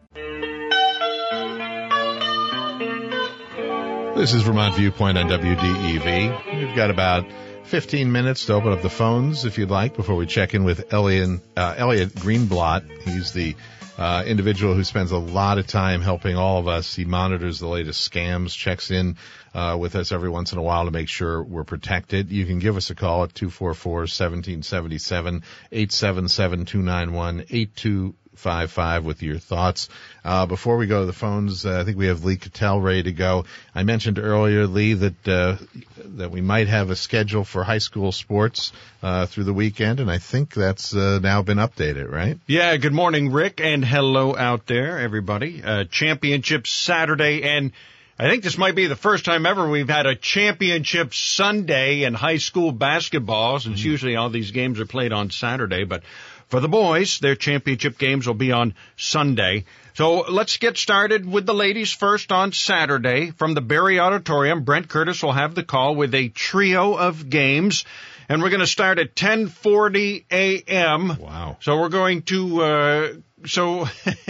This is Vermont Viewpoint on W D E V. We've got about fifteen minutes to open up the phones, if you'd like, before we check in with Elliot, uh, Elliot Greenblatt. He's the uh, individual who spends a lot of time helping all of us. He monitors the latest scams, checks in uh, with us every once in a while to make sure we're protected. You can give us a call at two four four, one seven seven seven, eight seven seven, two nine one, eight two five five with your thoughts. Uh, before we go to the phones, uh, I think we have Lee Cattell ready to go. I mentioned earlier, Lee, that uh, that we might have a schedule for high school sports uh, through the weekend, and I think that's uh, now been updated, right? Yeah, good morning, Rick, and hello out there, everybody. Uh, championship Saturday, and I think this might be the first time ever we've had a championship Sunday in high school basketball, since mm-hmm. usually all these games are played on Saturday, but for the boys, their championship games will be on Sunday. So let's get started with the ladies first on Saturday. From the Berry Auditorium, Brent Curtis will have the call with a trio of games. And we're going to start at ten forty a.m. Wow. So we're going to, uh, so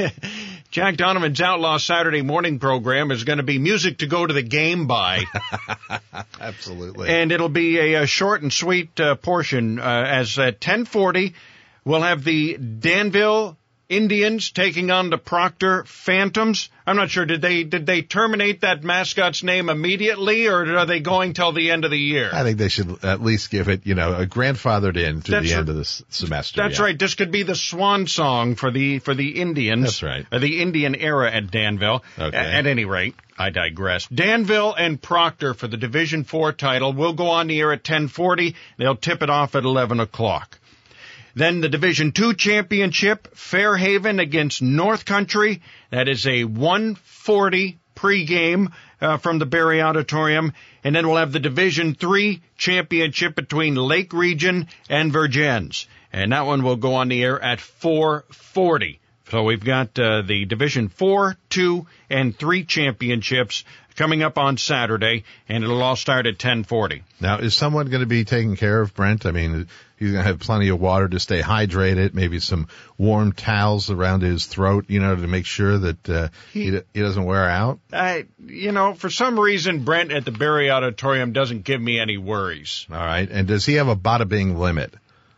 Jack Donovan's Outlaw Saturday morning program is going to be music to go to the game by. Absolutely. And it'll be a, a short and sweet uh, portion uh, as at ten forty. We'll have the Danville Indians taking on the Proctor Phantoms. I'm not sure, did they did they terminate that mascot's name immediately, or are they going till the end of the year? I think they should at least give it, you know, a grandfathered in through That's the r- end of this semester. That's yeah. right. This could be the swan song for the for the Indians. That's right. Or the Indian era at Danville. Okay. A- at any rate, I digress. Danville and Proctor for the Division Four title will go on the air at ten forty. They'll tip it off at eleven o'clock. Then the Division Two championship, Fairhaven against North Country. That is a one forty pregame uh, from the Berry Auditorium. And then we'll have the Division Three championship between Lake Region and Vergennes. And that one will go on the air at four forty. So we've got uh, the Division Four, Two, and Three championships coming up on Saturday, and it'll all start at ten forty. Now, is someone going to be taking care of Brent? I mean, he's going to have plenty of water to stay hydrated, maybe some warm towels around his throat, you know, to make sure that uh, he, he he doesn't wear out. I, you know, for some reason, Brent at the Berry Auditorium doesn't give me any worries. All right. And does he have a bada bing limit?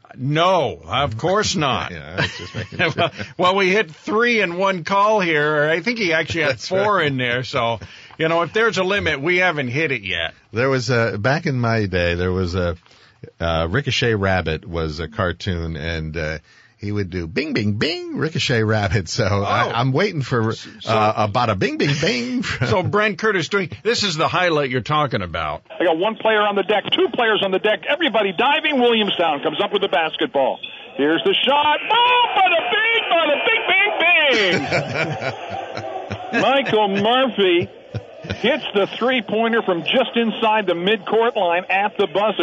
No, of course not. Yeah, I was just making sure. well, well, we hit three in one call here. I think he actually had That's four right. in there. So, you know, if there's a limit, we haven't hit it yet. There was a, back in my day, there was a, uh, Ricochet Rabbit was a cartoon, and uh, he would do bing, bing, bing, Ricochet Rabbit. So oh. I, I'm waiting for so, uh, a bada bing, bing, bing. So Brent Curtis doing, this is the highlight you're talking about. I got one player on the deck, two players on the deck, everybody diving. Williamstown comes up with the basketball. Here's the shot. Boom! Bada bing, bada bing, bing, bing. Michael Murphy hits the three-pointer from just inside the midcourt line at the buzzer.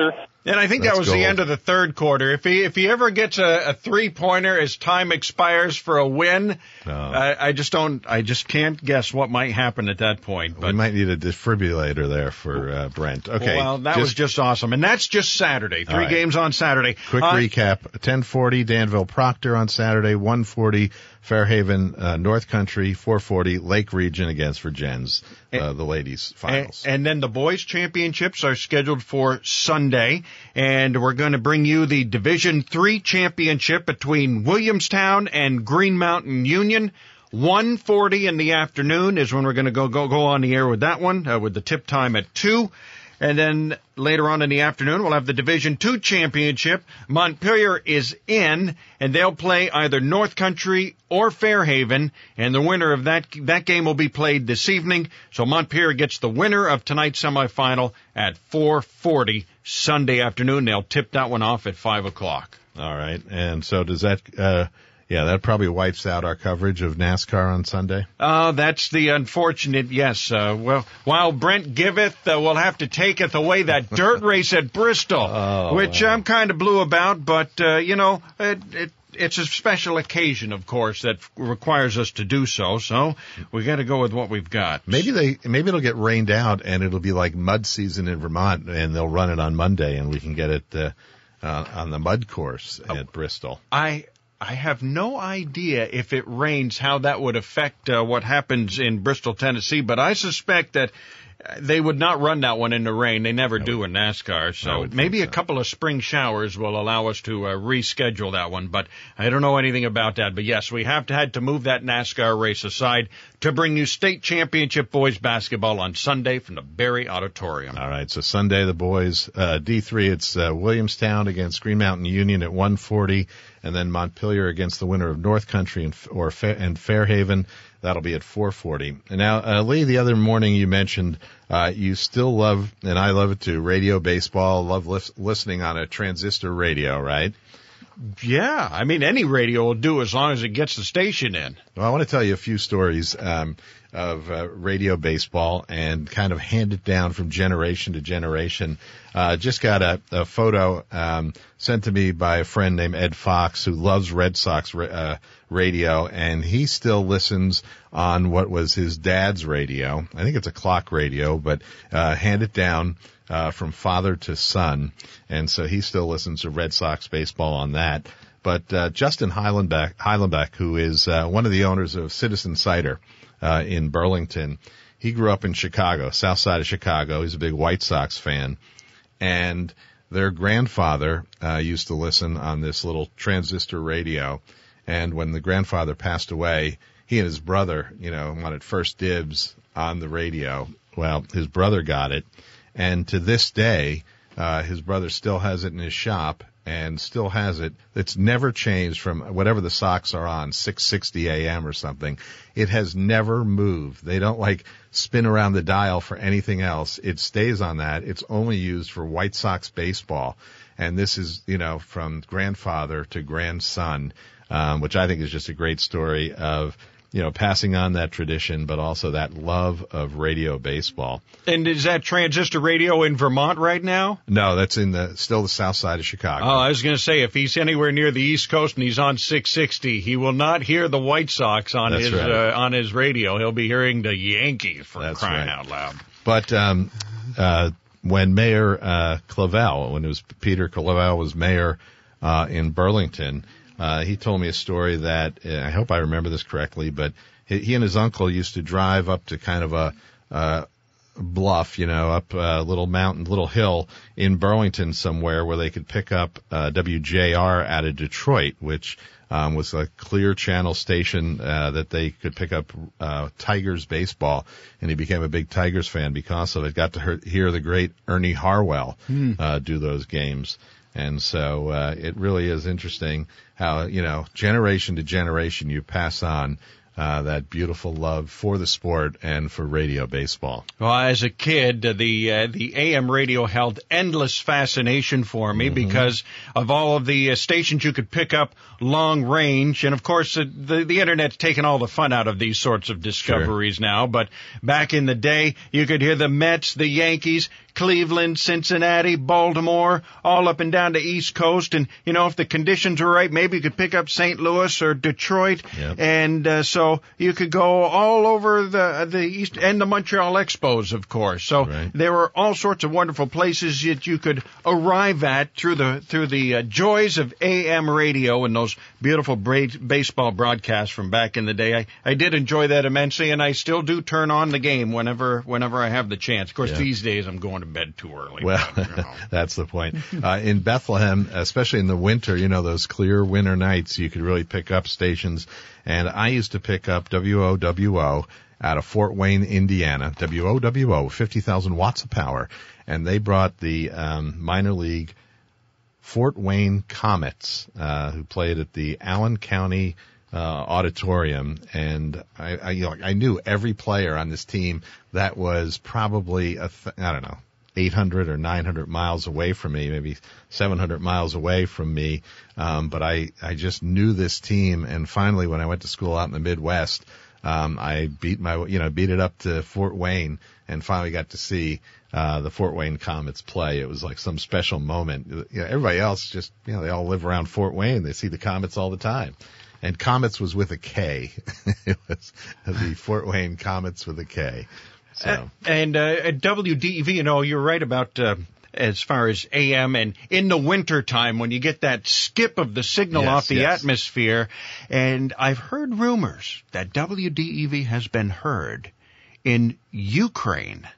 And I think That's that was gold. the end of the third quarter. If he if he ever gets a, a three pointer as time expires for a win, No. I, I just don't. I just can't guess what might happen at that point. we But might need a defibrillator there for uh, Brent. Okay. well, that just was just awesome, and that's just Saturday. Three right. games on Saturday. quick Uh, recap. ten forty Danville Proctor on Saturday, one forty Fairhaven uh, North Country, four forty Lake Region against Virgins, uh, the ladies finals. And, and then the boys' championships are scheduled for Sunday, and we're going to bring you the Division Three championship between Williamstown and Green Mountain Union. one forty in the afternoon is when we're going to go, go go on the air with that one, uh, with the tip time at two. And then later on in the afternoon, we'll have the Division Two championship. Montpelier is in, and they'll play either North Country or Fairhaven, and the winner of that that game will be played this evening. So Montpelier gets the winner of tonight's semifinal at four forty Sunday afternoon. They'll tip that one off at five o'clock. All right. And so does that, uh, yeah, that probably wipes out our coverage of NASCAR on Sunday. Uh, that's the unfortunate, yes. Uh, well, while Brent giveth, uh, we'll have to taketh away that dirt race at Bristol, Oh, which wow. I'm kind of blue about, but, uh, you know, it, it, it's a special occasion, of course, that requires us to do so, so we got to go with what we've got. Maybe they, maybe it'll get rained out and it'll be like mud season in Vermont and they'll run it on Monday and we can get it, uh, uh on the mud course at Bristol. I... I have no idea if it rains how that would affect uh, what happens in Bristol, Tennessee, but I suspect that uh, they would not run that one in the rain. They never do in NASCAR, I so would maybe think a so. couple of spring showers will allow us to uh, reschedule that one, but I don't know anything about that. But yes, we have to, had to move that NASCAR race aside to bring you state championship boys basketball on Sunday from the Berry Auditorium. All right. So Sunday, the boys, uh, D three, it's uh, Williamstown against Green Mountain Union at one forty. And then Montpelier against the winner of North Country and, or Fa- and Fairhaven. That'll be at four forty. And now, uh, Lee, the other morning you mentioned uh, you still love, and I love it too, radio baseball, love lis- listening on a transistor radio, right? Yeah, I mean, any radio will do as long as it gets the station in. Well, I want to tell you a few stories um, of uh, radio baseball and kind of hand it down from generation to generation. Uh, just got a, a photo um, sent to me by a friend named Ed Fox who loves Red Sox ra- uh, radio, and he still listens on what was his dad's radio. I think it's a clock radio, but uh, hand it down uh, from father to son, and so he still listens to Red Sox baseball on that. But uh, Justin Heilenbeck, Heilenbeck, who is uh, one of the owners of Citizen Cider uh, in Burlington, he grew up in Chicago, south side of Chicago. He's a big White Sox fan. And their grandfather uh, used to listen on this little transistor radio. And when the grandfather passed away, he and his brother, you know, wanted first dibs on the radio. Well, his brother got it. And to this day, uh, his brother still has it in his shop and still has it. It's never changed from whatever the Sox are on, six sixty a.m. or something. It has never moved. They don't like spin around the dial for anything else. It stays on that. It's only used for White Sox baseball. And this is, you know, from grandfather to grandson, um, which I think is just a great story of, you know, passing on that tradition, but also that love of radio baseball. And is that transistor radio in Vermont right now? No, that's in the still the south side of Chicago. Oh, I was going to say, if he's anywhere near the East Coast and he's on six sixty, he will not hear the White Sox on That's his right. uh, on his radio. He'll be hearing the Yankees, for That's crying right. out loud. But um, uh, when Mayor uh, Clavel, when it was Peter Clavel was mayor uh, in Burlington, uh, he told me a story that uh, I hope I remember this correctly. But he, he and his uncle used to drive up to kind of a uh, bluff, you know, up a little mountain, little hill in Burlington somewhere where they could pick up uh, W J R out of Detroit, which um, was a clear channel station uh, that they could pick up uh, Tigers baseball. And he became a big Tigers fan because of it. Got to hear, hear the great Ernie Harwell uh, do those games. And so uh, it really is interesting how, you know, generation to generation you pass on Uh, that beautiful love for the sport and for radio baseball. Well, as a kid, uh, the uh, the A M radio held endless fascination for me mm-hmm. because of all of the uh, stations you could pick up long range. And, of course, uh, the, the Internet's taken all the fun out of these sorts of discoveries sure. now. But back in the day, you could hear the Mets, the Yankees, Cleveland, Cincinnati, Baltimore, all up and down the East Coast. And, you know, if the conditions are right, maybe you could pick up Saint Louis or Detroit. Yep. And uh, so you could go all over the the East, and the Montreal Expos, of course. So right. there were all sorts of wonderful places that you could arrive at through the through the uh, joys of A M radio and those beautiful bra- baseball broadcasts from back in the day. I, I did enjoy that immensely, and I still do turn on the game whenever whenever I have the chance. Of course, Yeah. these days I'm going to bed too early. Well, but, you know. that's the point. Uh, in Bethlehem, especially in the winter, you know, those clear winter nights, you could really pick up stations. And I used to pick up W O W O out of Fort Wayne, Indiana. W O W O, fifty thousand watts of power. And they brought the um, minor league Fort Wayne Comets, uh, who played at the Allen County uh, Auditorium. And I, I, you know, I knew every player on this team that was probably, a th- I don't know, eight hundred or nine hundred miles away from me, maybe seven hundred miles away from me. Um, but I, I just knew this team. And finally, when I went to school out in the Midwest, um, I beat my, you know, beat it up to Fort Wayne and finally got to see, uh, the Fort Wayne Comets play. It was like some special moment. You know, everybody else just, you know, they all live around Fort Wayne. They see the Comets all the time. And Comets was with a K. It was the Fort Wayne Comets with a K. So. Uh, and uh, at W D E V, you know, you're right about uh, as far as A M, and in the wintertime when you get that skip of the signal Yes, off the yes. atmosphere. And I've heard rumors that W D E V has been heard in Ukraine.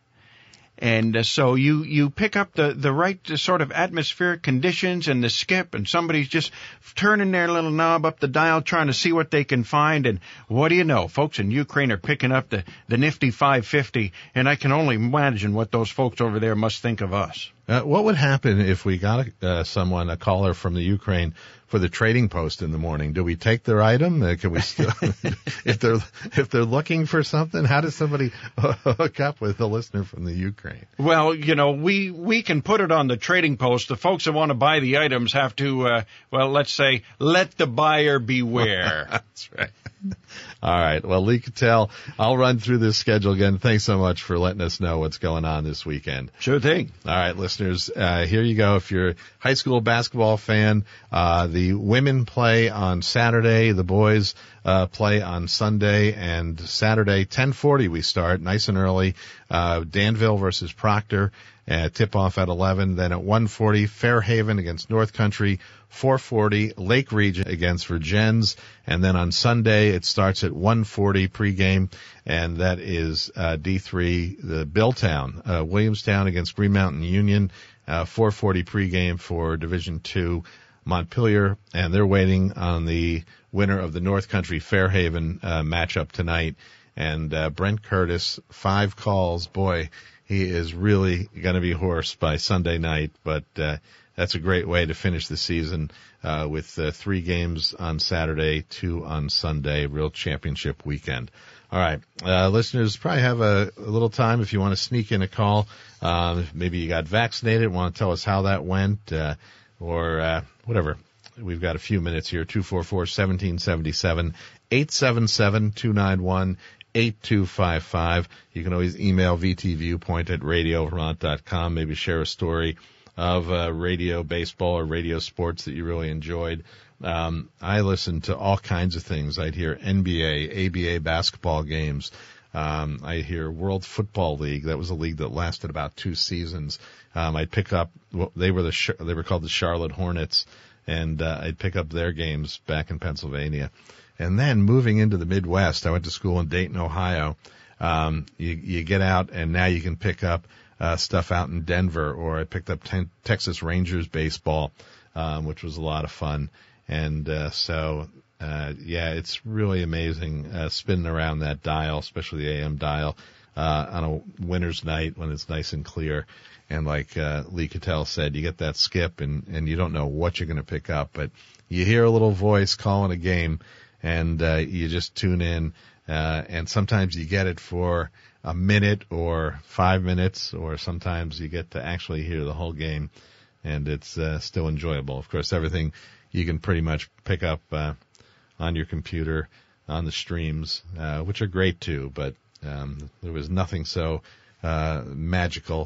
And uh, so you, you pick up the, the right sort of atmospheric conditions and the skip, and somebody's just turning their little knob up the dial trying to see what they can find. And what do you know? Folks in Ukraine are picking up the, the nifty five fifty, and I can only imagine what those folks over there must think of us. Uh, what would happen if we got uh, someone, a caller from the Ukraine, for the trading post in the morning? Do we take their item? Uh, can we still, if they're if they're looking for something? How does somebody hook up with a listener from the Ukraine? Well, you know, we we can put it on the trading post. The folks that want to buy the items have to, uh, well, let's say, let the buyer beware. That's right. All right. Well, Lee Cattell, I'll run through this schedule again. Thanks so much for letting us know what's going on this weekend. Sure thing. All right, listeners, uh, here you go. If you're a high school basketball fan, uh, the women play on Saturday, the boys uh, play on Sunday, and Saturday, ten forty we start, nice and early, uh, Danville versus Proctor, uh, tip-off at eleven. Then at one forty, Fairhaven against North Country, four forty, Lake Region against Virgins, and then on Sunday it starts at one forty pregame, and that is uh, D three, the Billtown, uh, Williamstown against Green Mountain Union, uh, four forty pregame for Division two, Montpelier, and they're waiting on the winner of the North Country Fairhaven uh, matchup tonight. And uh, Brent Curtis, five calls, boy, he is really going to be hoarse by Sunday night, but uh, that's a great way to finish the season uh, with uh, three games on Saturday, two on Sunday, real championship weekend. All right, uh, listeners, probably have a, a little time if you want to sneak in a call. Uh, maybe you got vaccinated, want to tell us how that went, uh, or uh, whatever. We've got a few minutes here, two four four, one seven seven seven, eight seven seven, two nine one, eight two five five. You can always email vtviewpoint at radio vermont dot com. Maybe share a story of uh, radio baseball or radio sports that you really enjoyed. Um, I listened to all kinds of things. I'd hear N B A, A B A basketball games. Um, I hear World Football League. That was a league that lasted about two seasons. Um, I'd pick up, well, they were the, they were called the Charlotte Hornets, and uh, I'd pick up their games back in Pennsylvania. And then moving into the Midwest, I went to school in Dayton, Ohio. Um, you, you get out, and now you can pick up uh, stuff out in Denver, or I picked up ten, Texas Rangers baseball, um, which was a lot of fun. And uh, so, uh, yeah, it's really amazing uh, spinning around that dial, especially the A M dial, uh, on a winter's night when it's nice and clear. And like uh, Lee Cattell said, you get that skip, and, and you don't know what you're going to pick up, but you hear a little voice calling a game, and uh, you just tune in, uh, and sometimes you get it for a minute or five minutes, or sometimes you get to actually hear the whole game, and it's uh, still enjoyable. Of course, everything you can pretty much pick up uh, on your computer, on the streams, uh, which are great too, but um, there was nothing so uh, magical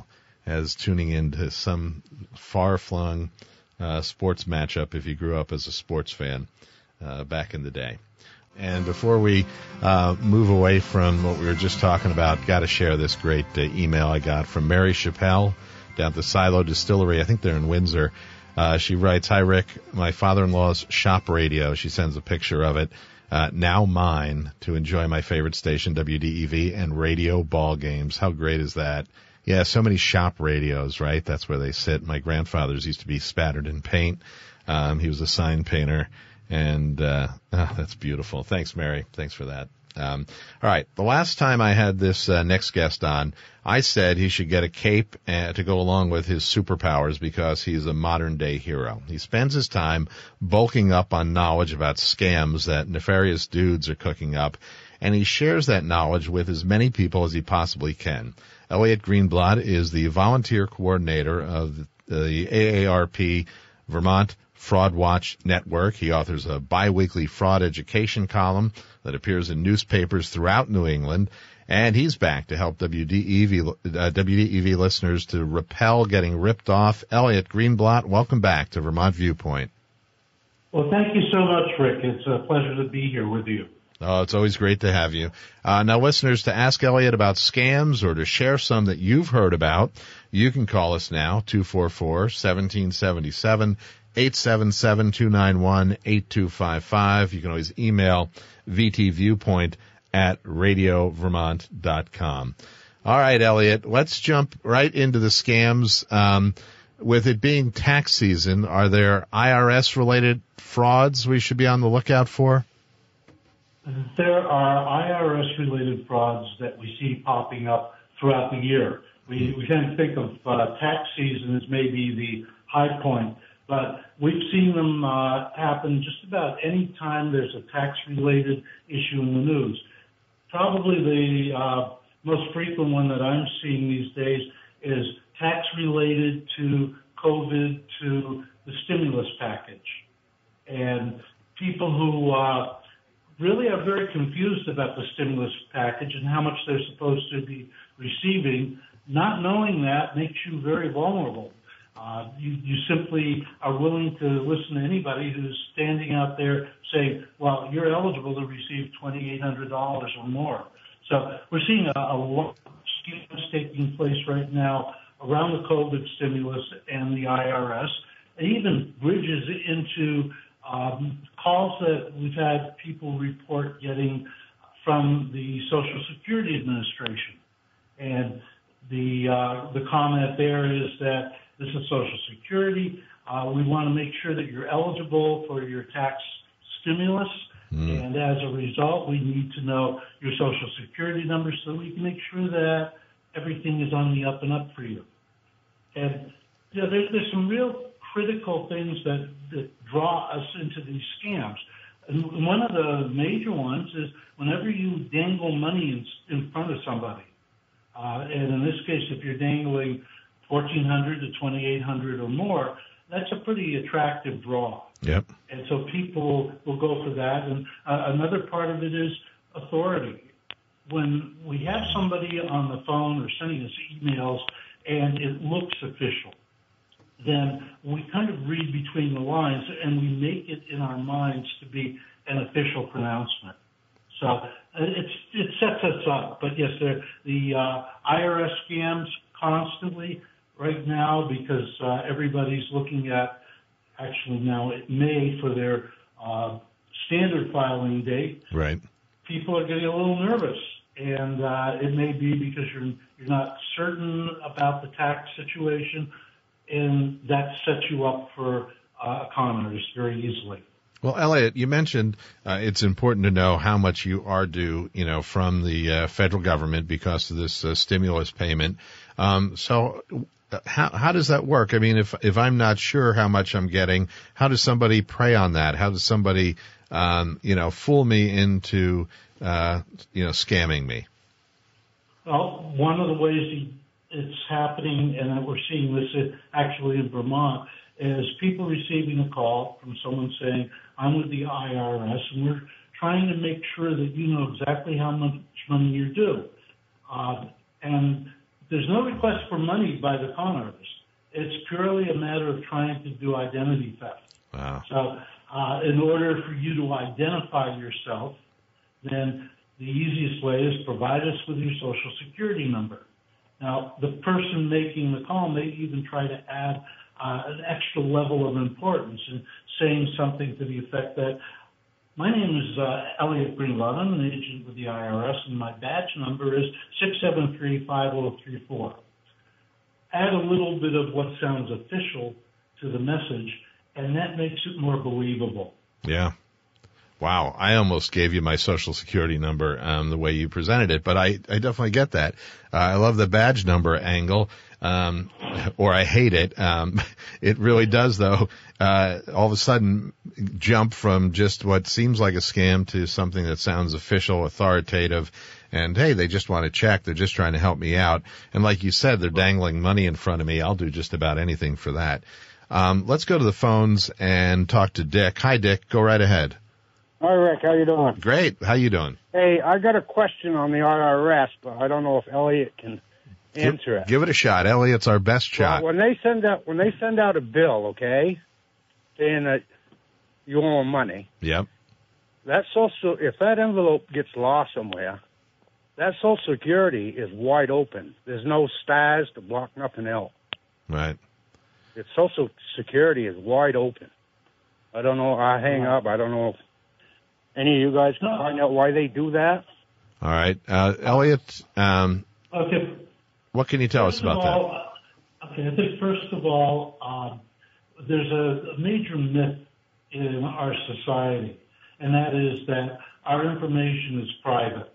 as tuning into some far-flung uh, sports matchup if you grew up as a sports fan uh, back in the day. And before we uh, move away from what we were just talking about, got to share this great uh, email I got from Mary Chappelle down at the Silo Distillery. I think they're in Windsor. Uh, she writes, "Hi, Rick. My father-in-law's shop radio." She sends a picture of it. Uh, now mine to enjoy my favorite station, W D E V, and radio ball games. How great is that? Yeah, so many shop radios, right? That's where they sit. My grandfather's used to be spattered in paint. Um, he was a sign painter. And uh, oh, that's beautiful. Thanks, Mary. Thanks for that. Um, all right. The last time I had this uh, next guest on, I said he should get a cape uh, to go along with his superpowers because he's a modern-day hero. He spends his time bulking up on knowledge about scams that nefarious dudes are cooking up, and he shares that knowledge with as many people as he possibly can. Elliot Greenblatt is the volunteer coordinator of the A A R P Vermont Fraud Watch Network. He authors a biweekly fraud education column that appears in newspapers throughout New England, and he's back to help W D E V, uh, W D E V listeners to repel getting ripped off. Elliot Greenblatt, welcome back to Vermont Viewpoint. Well, thank you so much, Rick. It's a pleasure to be here with you. Oh, it's always great to have you. Uh, now, listeners, to ask Elliot about scams or to share some that you've heard about, you can call us now, two four four, one seven seven seven, eight seven seven, two nine one, eight two five five. You can always email vtviewpoint at radio vermont dot com. All right, Elliot, let's jump right into the scams. Um, with it being tax season, are there I R S-related frauds we should be on the lookout for? There are I R S-related frauds that we see popping up throughout the year. We, we tend to think of uh, tax season as maybe the high point, but we've seen them uh, happen just about any time there's a tax-related issue in the news. Probably the uh, most frequent one that I'm seeing these days is tax-related to COVID, to the stimulus package. And people who uh, really are very confused about the stimulus package and how much they're supposed to be receiving, not knowing that makes you very vulnerable. Uh, you, you simply are willing to listen to anybody who's standing out there saying, well, you're eligible to receive two thousand eight hundred dollars or more. So we're seeing a, a lot of schemes taking place right now around the COVID stimulus and the I R S. It even bridges into um, calls that we've had people report getting from the Social Security Administration. And the uh, the comment there is that this is Social Security. Uh, we want to make sure that you're eligible for your tax stimulus. Mm. And as a result, we need to know your Social Security number so we can make sure that everything is on the up and up for you. And you know, there's, there's some real critical things that, that draw us into these scams. And one of the major ones is whenever you dangle money in, in front of somebody, uh, and in this case, if you're dangling fourteen hundred to twenty-eight hundred or more, that's a pretty attractive draw. Yep. And so people will go for that. And uh, another part of it is authority. When we have somebody on the phone or sending us emails and it looks official, then we kind of read between the lines and we make it in our minds to be an official pronouncement. So uh, it's, it sets us up. But yes, the uh, I R S scams constantly right now because uh, everybody's looking at actually now it May for their uh, standard filing date. Right. People are getting a little nervous, and uh, it may be because you're you're not certain about the tax situation, and that sets you up for uh, con artists very easily. Well, Elliot, you mentioned uh, it's important to know how much you are due, you know, from the uh, federal government because of this uh, stimulus payment. Um, so how how does that work? I mean, if if I'm not sure how much I'm getting, how does somebody prey on that? How does somebody, um, you know, fool me into, uh, you know, scamming me? Well, one of the ways it's happening, and we're seeing this actually in Vermont, is people receiving a call from someone saying, I'm with the I R S, and we're trying to make sure that you know exactly how much money you're due. Uh, and there's no request for money by the con artist. It's purely a matter of trying to do identity theft. Wow. So uh, in order for you to identify yourself, then the easiest way is provide us with your social security number. Now, the person making the call may even try to add uh, an extra level of importance in saying something to the effect that, my name is uh, Elliot Greenblatt. I'm an agent with the I R S, and my badge number is six seven three, five zero three four. Add a little bit of what sounds official to the message, and that makes it more believable. Yeah. Wow. I almost gave you my social security number um, the way you presented it, but I, I definitely get that. Uh, I love the badge number angle, um, or I hate it. Um, it really does, though, uh, all of a sudden jump from just what seems like a scam to something that sounds official, authoritative, and, hey, they just want to check. They're just trying to help me out. And like you said, they're dangling money in front of me. I'll do just about anything for that. Um, let's go to the phones and talk to Dick. Hi, Dick. Go right ahead. Hi, Rick. How you doing? Great. How you doing? Hey, I got a question on the I R S, but I don't know if Elliot can answer give, it. Give it a shot. Elliot's our best shot. Well, when they send out when they send out a bill, okay, saying that you owe them money, Yep. that social if that envelope gets lost somewhere, that Social Security is wide open. There's no stars to block nothing else. Right. Its Social Security is wide open. I don't know. I hang up. I don't know if any of you guys can find out why they do that. All right. Uh, Elliot, um, Okay. what can you tell us First about of that? all, uh, Okay, I think first of all, um, there's a, a major myth in our society, and that is that our information is private.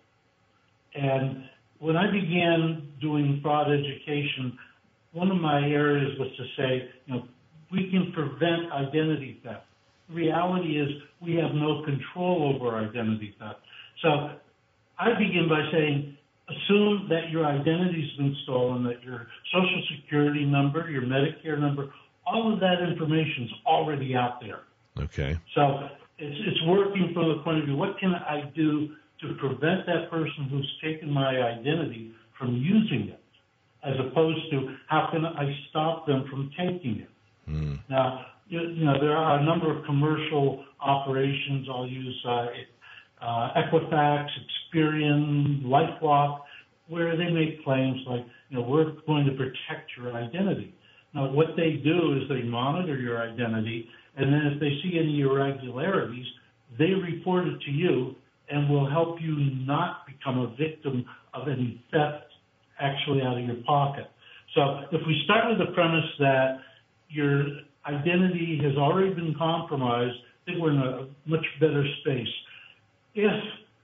And when I began doing fraud education, one of my areas was to say, you know, we can prevent identity theft. The reality is we have no control over identity theft. So I begin by saying, assume that your identity's been stolen, that your Social Security number, your Medicare number, all of that information's already out there. Okay. So it's, it's working from the point of view, what can I do to prevent that person who's taken my identity from using it, as opposed to how can I stop them from taking it? Mm. Now, you, you know, there are a number of commercial operations. I'll use uh, uh, Equifax, Experian, LifeLock, where they make claims like, you know, we're going to protect your identity. Now, what they do is they monitor your identity, and then if they see any irregularities, they report it to you and will help you not become a victim of any theft actually out of your pocket. So if we start with the premise that your identity has already been compromised, I think we're in a much better space. If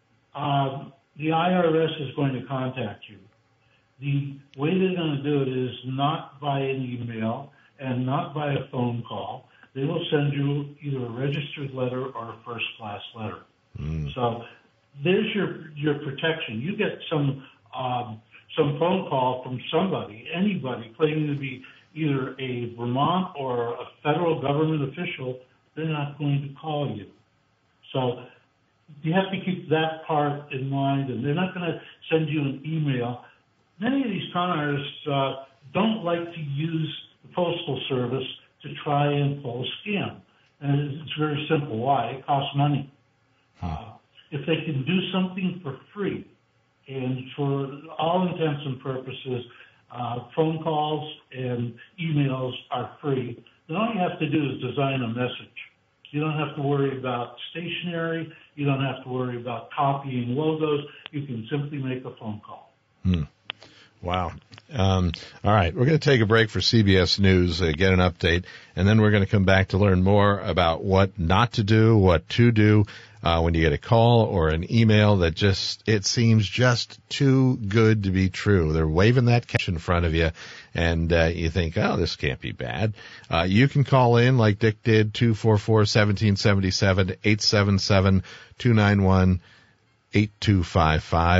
um, the I R S is going to contact you, the way they're going to do it is not by an email and not by a phone call. They will send you either a registered letter or a first-class letter. Mm. So there's your your protection. You get some um, some phone call from somebody, anybody, claiming to be either a Vermont or a federal government official, they're not going to call you. So you have to keep that part in mind, and they're not going to send you an email. Many of these con artists uh, don't like to use the Postal Service to try and pull a scam. And it's very simple. Why? It costs money. Uh, if they can do something for free, and for all intents and purposes, uh, phone calls and emails are free, then all you have to do is design a message. You don't have to worry about stationery. You don't have to worry about copying logos. You can simply make a phone call. Hmm. Wow. Um, all right. We're going to take a break for C B S News, uh, get an update, and then we're going to come back to learn more about what not to do, what to do uh, when you get a call or an email that just, it seems just too good to be true. They're waving that cash in front of you, and uh, you think, oh, this can't be bad. Uh, you can call in like Dick did, two four four, one seven seven seven, eight seven seven, two nine one, eight two five five.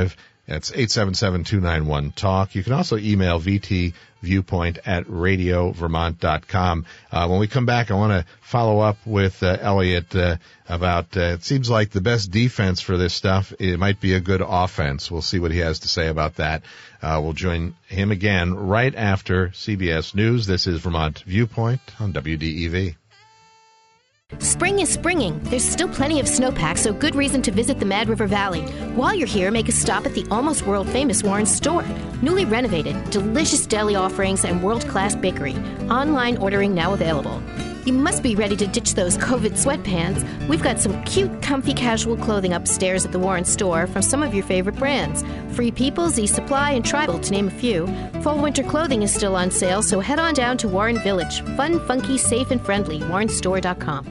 That's eight seven seven, two nine one, talk. You can also email vtviewpoint at radio vermont dot com. Uh, when we come back, I want to follow up with uh, Elliot uh, about, uh, it seems like the best defense for this stuff, it might be a good offense. We'll see what he has to say about that. Uh, we'll join him again right after C B S News. This is Vermont Viewpoint on W D E V. Spring is springing. There's still plenty of snowpack, so good reason to visit the Mad River Valley. While you're here, make a stop at the almost world-famous Warren store. Newly renovated, delicious deli offerings, and world-class bakery. Online ordering now available. You must be ready to ditch those COVID sweatpants. We've got some cute, comfy casual clothing upstairs at the Warren store from some of your favorite brands. Free People, Z Supply, and Tribal, to name a few. Fall winter clothing is still on sale, so head on down to Warren Village. Fun, funky, safe, and friendly. warren store dot com.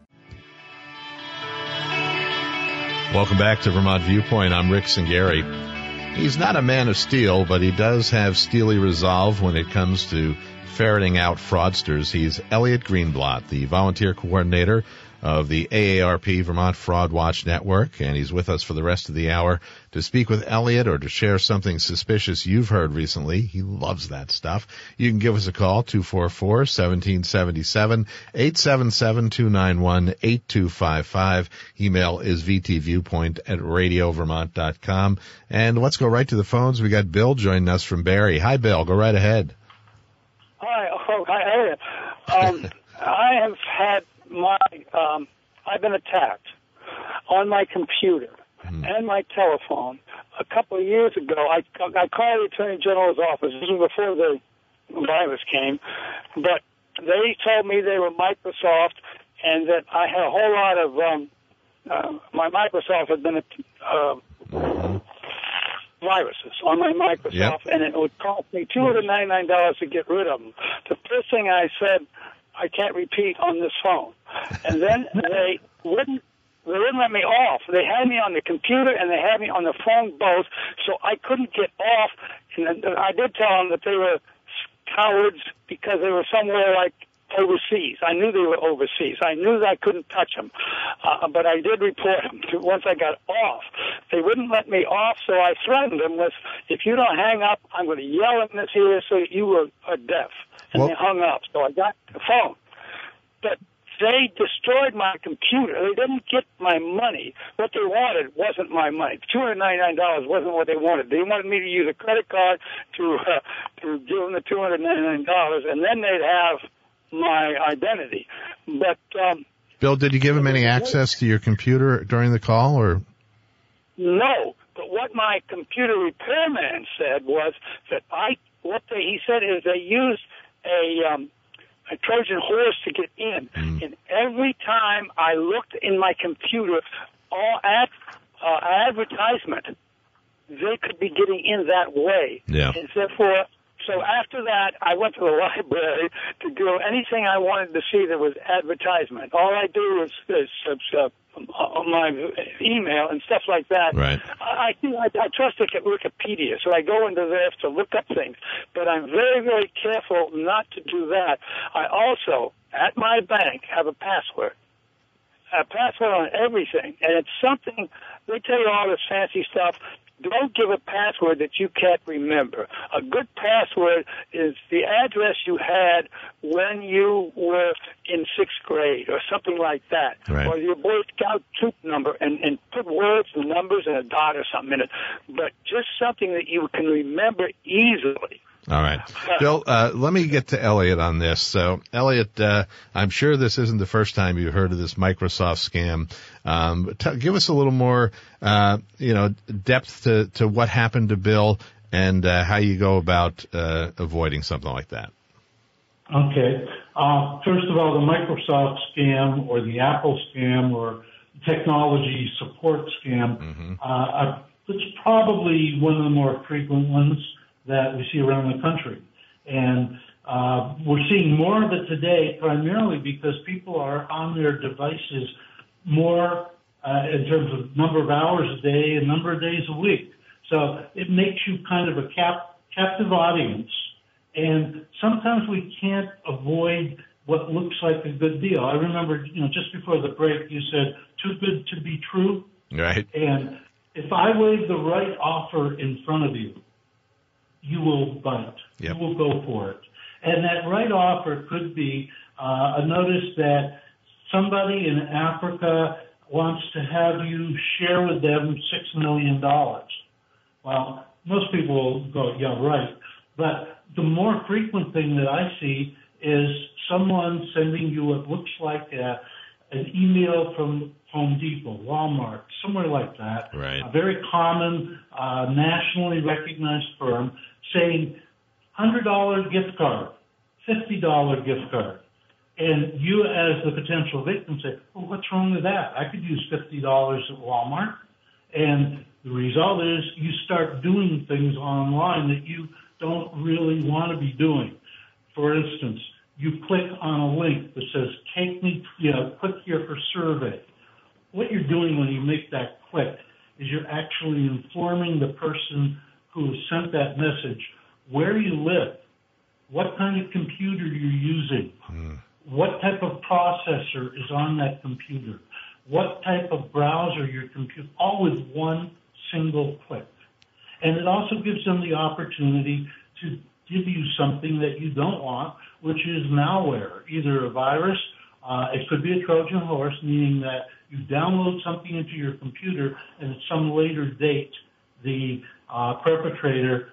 Welcome back to Vermont Viewpoint. I'm Rick Singari. He's not a man of steel, but he does have steely resolve when it comes to ferreting out fraudsters. He's Elliot Greenblatt, the volunteer coordinator of the A A R P Vermont Fraud Watch Network, and he's with us for the rest of the hour to speak with Elliot or to share something suspicious you've heard recently. He loves that stuff. You can give us a call, two four four, one seven seven seven, eight seven seven, two nine one, eight two five five. Email is vtviewpoint at radio vermont dot com. And let's go right to the phones. We got Bill joining us from Barrie. Hi, Bill. Go right ahead. Hi. Oh, hi, Elliot. Um, I have had my, um, I've been attacked on my computer mm. and my telephone. A couple of years ago, I, I called the Attorney General's office. This was before the virus came. But they told me they were Microsoft and that I had a whole lot of, um, uh, my Microsoft had been, uh, viruses on my Microsoft, yep. and it would cost me two hundred ninety-nine dollars to get rid of them. The first thing I said, I can't repeat on this phone. And then they wouldn't they wouldn't let me off. They had me on the computer and they had me on the phone both, so I couldn't get off. And I did tell them that they were cowards because they were somewhere like overseas. I knew they were overseas. I knew that I couldn't touch them. Uh, but I did report them to, once I got off. They wouldn't let me off, so I threatened them with, if you don't hang up, I'm going to yell in this ear so that you were, are deaf. And well, they hung up, so I got the phone. But they destroyed my computer. They didn't get my money. What they wanted wasn't my money. two hundred ninety-nine dollars wasn't what they wanted. They wanted me to use a credit card to, uh, to give them the two hundred ninety-nine dollars, and then they'd have my identity. But um, Bill, did you give him any access to your computer during the call, or? No, but what my computer repairman said was that I, what they, he said is they used a, um, a Trojan horse to get in. Mm. And every time I looked in my computer, all ad, uh, advertisement, they could be getting in that way. Yeah. And therefore, so after that, I went to the library to do anything I wanted to see that was advertisement. All I do is, is uh, on my email and stuff like that. Right. I, I, I trust Wikipedia, so I go into there to look up things. But I'm very, very careful not to do that. I also, at my bank, have a password. A password on everything. And it's something, they tell you all this fancy stuff. Don't give a password that you can't remember. A good password is the address you had when you were in sixth grade or something like that. Right. Or your Boy Scout troop number, and, and put words and numbers and a dot or something in it. But just something that you can remember easily. All right. Bill, uh, let me get to Elliot on this. So, Elliot, uh, I'm sure this isn't the first time you've heard of this Microsoft scam. Um, t- give us a little more, uh, you know, depth to, to what happened to Bill and uh, how you go about uh, avoiding something like that. Okay. Uh, first of all, the Microsoft scam or the Apple scam or technology support scam, mm-hmm. uh, it's probably one of the more frequent ones that we see around the country. And uh, we're seeing more of it today primarily because people are on their devices more uh, in terms of number of hours a day and number of days a week. So it makes you kind of a cap- captive audience. And sometimes we can't avoid what looks like a good deal. I remember, you know, just before the break, you said, too good to be true. Right. And if I wave the right offer in front of you, you will bite. Yep. You will go for it. And that right offer could be uh, a notice that somebody in Africa wants to have you share with them six million dollars. Well, most people will go, yeah, right. But the more frequent thing that I see is someone sending you what looks like a, an email from Home Depot, Walmart, somewhere like that. Right. A very common, uh, nationally recognized firm saying one hundred dollars gift card, fifty dollars gift card. And you as the potential victim say, well, what's wrong with that? I could use fifty dollars at Walmart. And the result is you start doing things online that you don't really want to be doing. For instance, you click on a link that says, take me, you know, click here for survey. What you're doing when you make that click is you're actually informing the person who has sent that message where you live, what kind of computer you're using, mm. what type of processor is on that computer, what type of browser your computer, all with one single click. And it also gives them the opportunity to give you something that you don't want, which is malware, either a virus, uh, it could be a Trojan horse, meaning that you download something into your computer and at some later date, the uh, perpetrator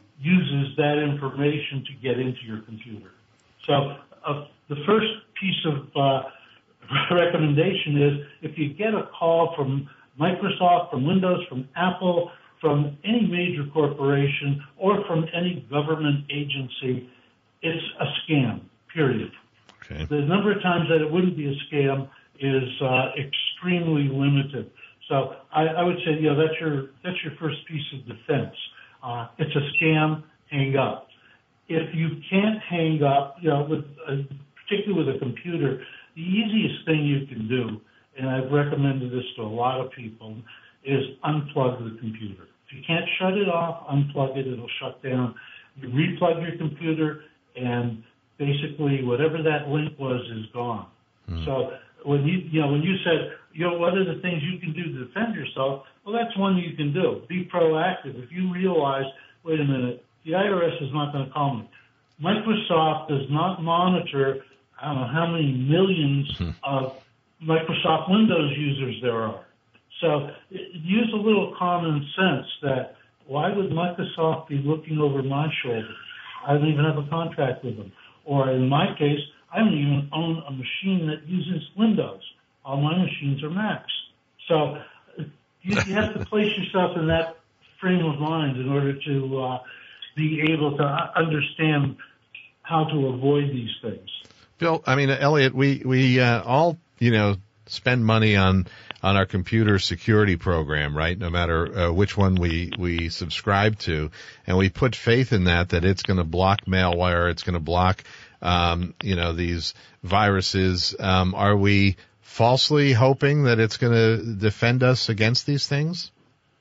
uses that information to get into your computer. So uh, the first piece of uh, recommendation is if you get a call from Microsoft, from Windows, from Apple, from any major corporation, or from any government agency, it's a scam, period. Okay. The number of times that it wouldn't be a scam is uh, extremely limited. So I, I would say, you know, that's your that's your first piece of defense. Uh, it's a scam, hang up. If you can't hang up, you know, with uh, particularly with a computer, the easiest thing you can do, and I've recommended this to a lot of people, is unplug the computer. If you can't shut it off, unplug it, it'll shut down. You replug your computer, and basically whatever that link was is gone. Hmm. So when you, you know, when you said, you know, what are the things you can do to defend yourself? Well, that's one you can do. Be proactive. If you realize, wait a minute, the I R S is not going to call me. Microsoft does not monitor, I don't know how many millions hmm. of Microsoft Windows users there are. So use a little common sense that why would Microsoft be looking over my shoulder? I don't even have a contract with them. Or in my case, I don't even own a machine that uses Windows. All my machines are Macs. So you, you have to place yourself in that frame of mind in order to uh, be able to understand how to avoid these things. Bill, I mean, Elliot, we, we uh, all, you know, spend money on on our computer security program, right? No matter uh, which one we we subscribe to, and we put faith in that that it's going to block malware, it's going to block, um, you know, these viruses. Um, are we falsely hoping that it's going to defend us against these things?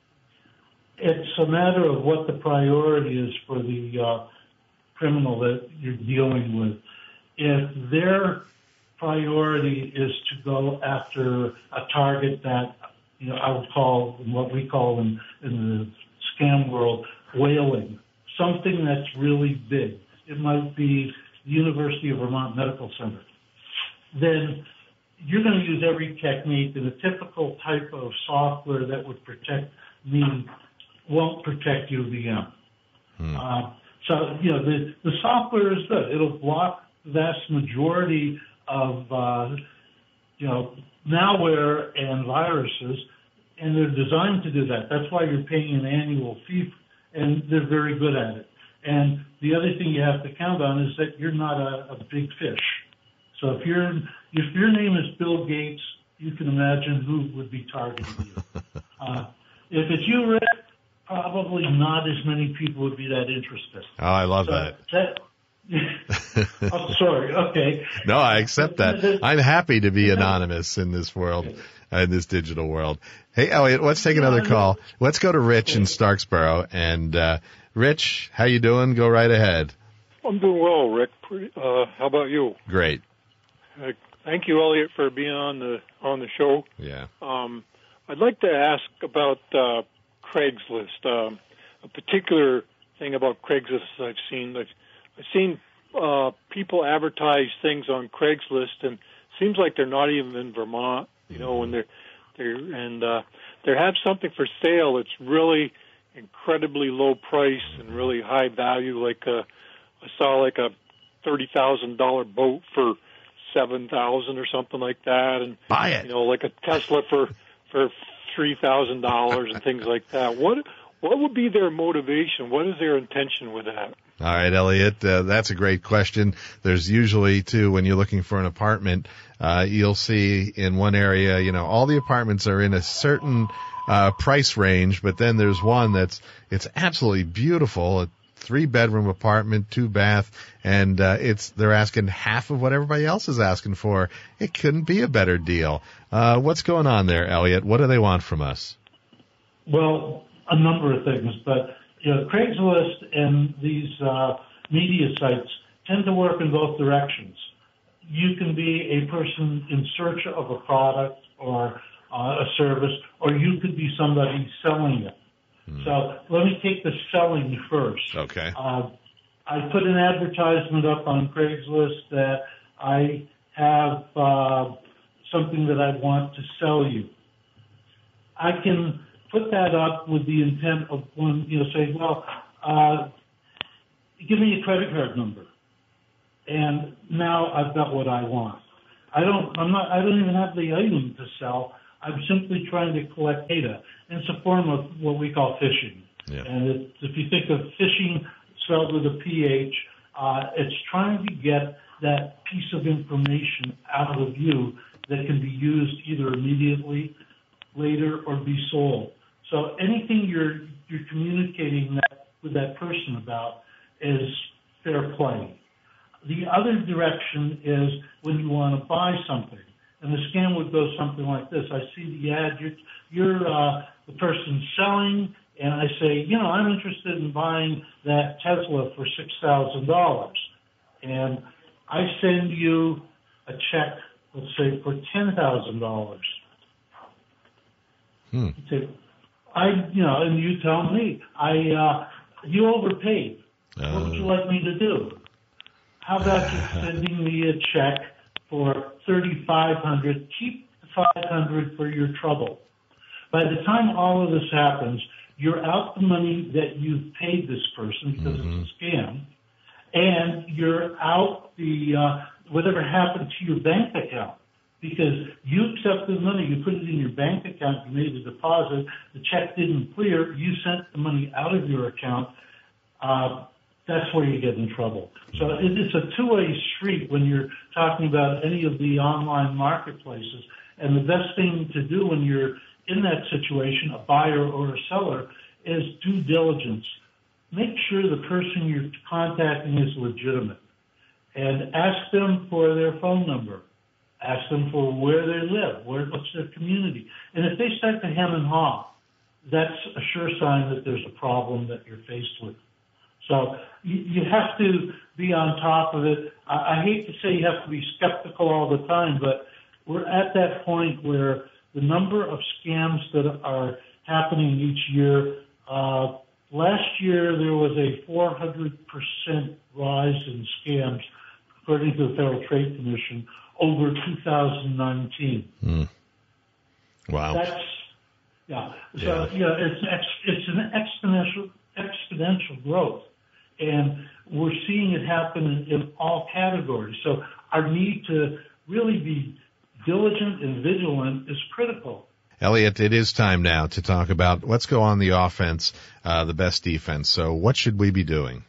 It's a matter of what the priority is for the uh, criminal that you're dealing with. If their priority is to go after a target that, you know, I would call what we call in, in the scam world whaling, something that's really big. It might be the University of Vermont Medical Center. Then you're going to use every technique, and a typical type of software that would protect me won't protect U V M. Hmm. Uh, so, you know, the, the software is good. It'll block the vast majority of, uh, you know, malware and viruses, and they're designed to do that. That's why you're paying an annual fee, and they're very good at it. And the other thing you have to count on is that you're not a, a big fish. So if you're if your name is Bill Gates, you can imagine who would be targeting you. Uh, if it's you, Rick, probably not as many people would be that interested. Oh, I love so that. that oh, sorry. Okay. No, I accept that. I'm happy to be anonymous in this world, in this digital world. Hey, Elliot, let's take another call. Let's go to Rich in Starksboro. And uh, Rich, how you doing? Go right ahead. I'm doing well, Rick. Uh, how about you? Great. Uh, thank you, Elliot, for being on the on the show. Yeah. Um, I'd like to ask about uh, Craigslist. Um, a particular thing about Craigslist I've seen, I've, I've seen uh, people advertise things on Craigslist, and it seems like they're not even in Vermont. You know, when they're they're and uh, they have something for sale that's really incredibly low price and really high value. Like uh, I saw like a thirty thousand dollar boat for seven thousand or something like that, and buy it. You know, like a Tesla for for three thousand dollars and things like that. What what would be their motivation? What is their intention with that? All right, Elliot, uh, that's a great question. There's usually, too, when you're looking for an apartment, uh, you'll see in one area, you know, all the apartments are in a certain uh, price range, but then there's one that's, it's absolutely beautiful, a three-bedroom apartment, two-bath, and uh, it's they're asking half of what everybody else is asking for. It couldn't be a better deal. Uh, what's going on there, Elliot? What do they want from us? Well, a number of things, but you know, Craigslist and these uh, media sites tend to work in both directions. You can be a person in search of a product or uh, a service, or you could be somebody selling it. Hmm. So let me take the selling first. Okay. Uh, I put an advertisement up on Craigslist that I have uh, something that I want to sell you. I can put that up with the intent of one, you know, say, well, uh, give me a credit card number, and now I've got what I want. I don't, I'm not, I don't even have the item to sell. I'm simply trying to collect data. And it's a form of what we call phishing. Yeah. And it, if you think of phishing spelled with a P H, uh, it's trying to get that piece of information out of you that can be used either immediately, later, or be sold. So anything you're you're communicating that with that person about is fair play. The other direction is when you want to buy something, and the scam would go something like this: I see the ad, you're, you're uh, the person selling, and I say, you know, I'm interested in buying that Tesla for six thousand dollars, and I send you a check, let's say, for ten thousand dollars. Hmm. I, you know, and you tell me, I, uh, you overpaid. Uh, what would you like me to do? How about you sending me a check for thirty-five hundred dollars? Keep the five hundred dollars for your trouble. By the time all of this happens, you're out the money that you've paid this person because mm-hmm. it's a scam, and you're out the uh, whatever happened to your bank account. Because you accepted the money, you put it in your bank account, you made a deposit, the check didn't clear, you sent the money out of your account, uh, that's where you get in trouble. So it, it's a two-way street when you're talking about any of the online marketplaces. And the best thing to do when you're in that situation, a buyer or a seller, is due diligence. Make sure the person you're contacting is legitimate. And ask them for their phone number. Ask them for where they live, where, what's their community. And if they start to hem and haw, that's a sure sign that there's a problem that you're faced with. So you, you have to be on top of it. I, I hate to say you have to be skeptical all the time, but we're at that point where the number of scams that are happening each year, uh, last year there was a four hundred percent rise in scams, according to the Federal Trade Commission, over two thousand nineteen. Mm. Wow. That's, yeah. So, yeah, yeah it's, it's an exponential, exponential growth. And we're seeing it happen in, in all categories. So our need to really be diligent and vigilant is critical. Elliot, it is time now to talk about let's go on the offense, uh, the best defense. So what should we be doing?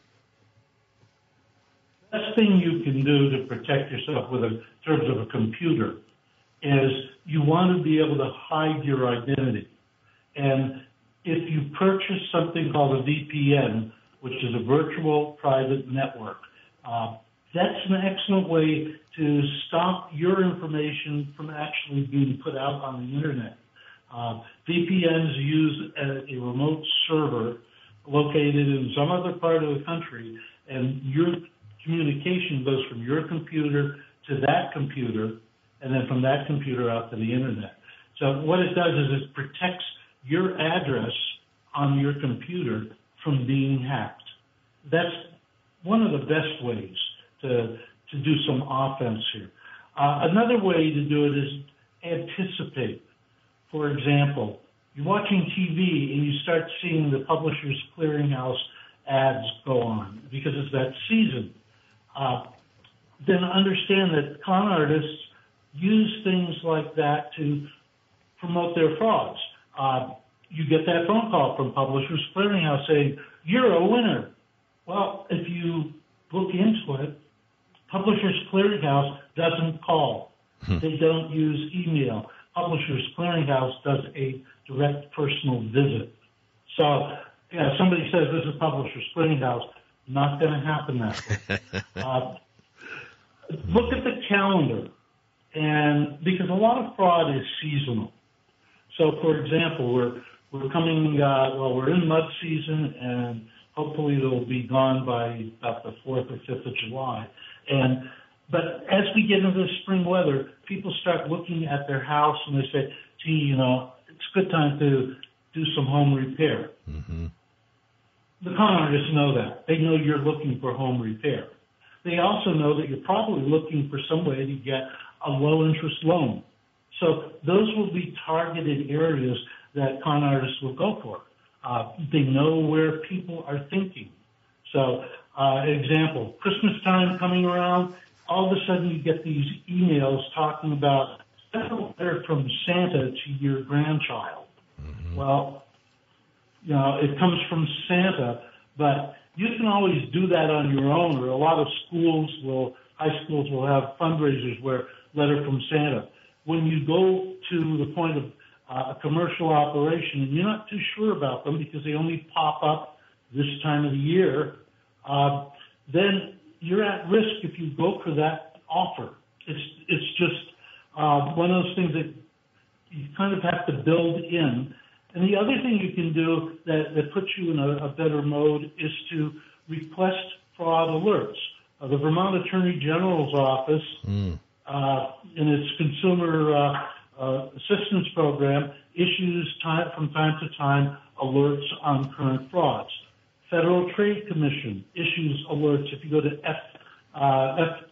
The best thing you can do to protect yourself with a, in terms of a computer is you want to be able to hide your identity. And if you purchase something called a V P N, which is a virtual private network, uh, that's an excellent way to stop your information from actually being put out on the internet. Uh, V P Ns use a, a remote server located in some other part of the country, and your communication goes from your computer to that computer, and then from that computer out to the internet. So what it does is it protects your address on your computer from being hacked. That's one of the best ways to to do some offense here. Uh, another way to do it is anticipate. For example, you're watching T V and you start seeing the Publishers Clearinghouse ads go on because it's that season. Uh, then understand that con artists use things like that to promote their frauds. Uh, you get that phone call from Publishers Clearinghouse saying, you're a winner. Well, if you look into it, Publishers Clearinghouse doesn't call. They don't use email. Publishers Clearinghouse does a direct personal visit. So, yeah, somebody says this is Publishers Clearinghouse, not going to happen that way. uh, look at the calendar, and because a lot of fraud is seasonal. So, for example, we're we're coming, uh, well, we're in mud season, and hopefully it'll be gone by about the fourth or fifth of July. And but as we get into the spring weather, people start looking at their house and they say, gee, you know, it's a good time to do some home repair. Mm-hmm. The con artists know that. They know you're looking for home repair. They also know that you're probably looking for some way to get a low-interest loan. So those will be targeted areas that con artists will go for. Uh, they know where people are thinking. So, uh, example, Christmas time coming around, all of a sudden you get these emails talking about send a letter from Santa to your grandchild. Mm-hmm. Well, you know, it comes from Santa, but you can always do that on your own, or a lot of schools will, high schools will have fundraisers where letter from Santa. When you go to the point of uh, a commercial operation and you're not too sure about them because they only pop up this time of the year, uh, then you're at risk if you go for that offer. It's it's just uh, one of those things that you kind of have to build in. And the other thing you can do that, that puts you in a, a better mode is to request fraud alerts. Uh, the Vermont Attorney General's office, mm. uh, in its consumer uh, uh, assistance program, issues time, from time to time alerts on current frauds. Federal Trade Commission issues alerts. If you go to F, uh, F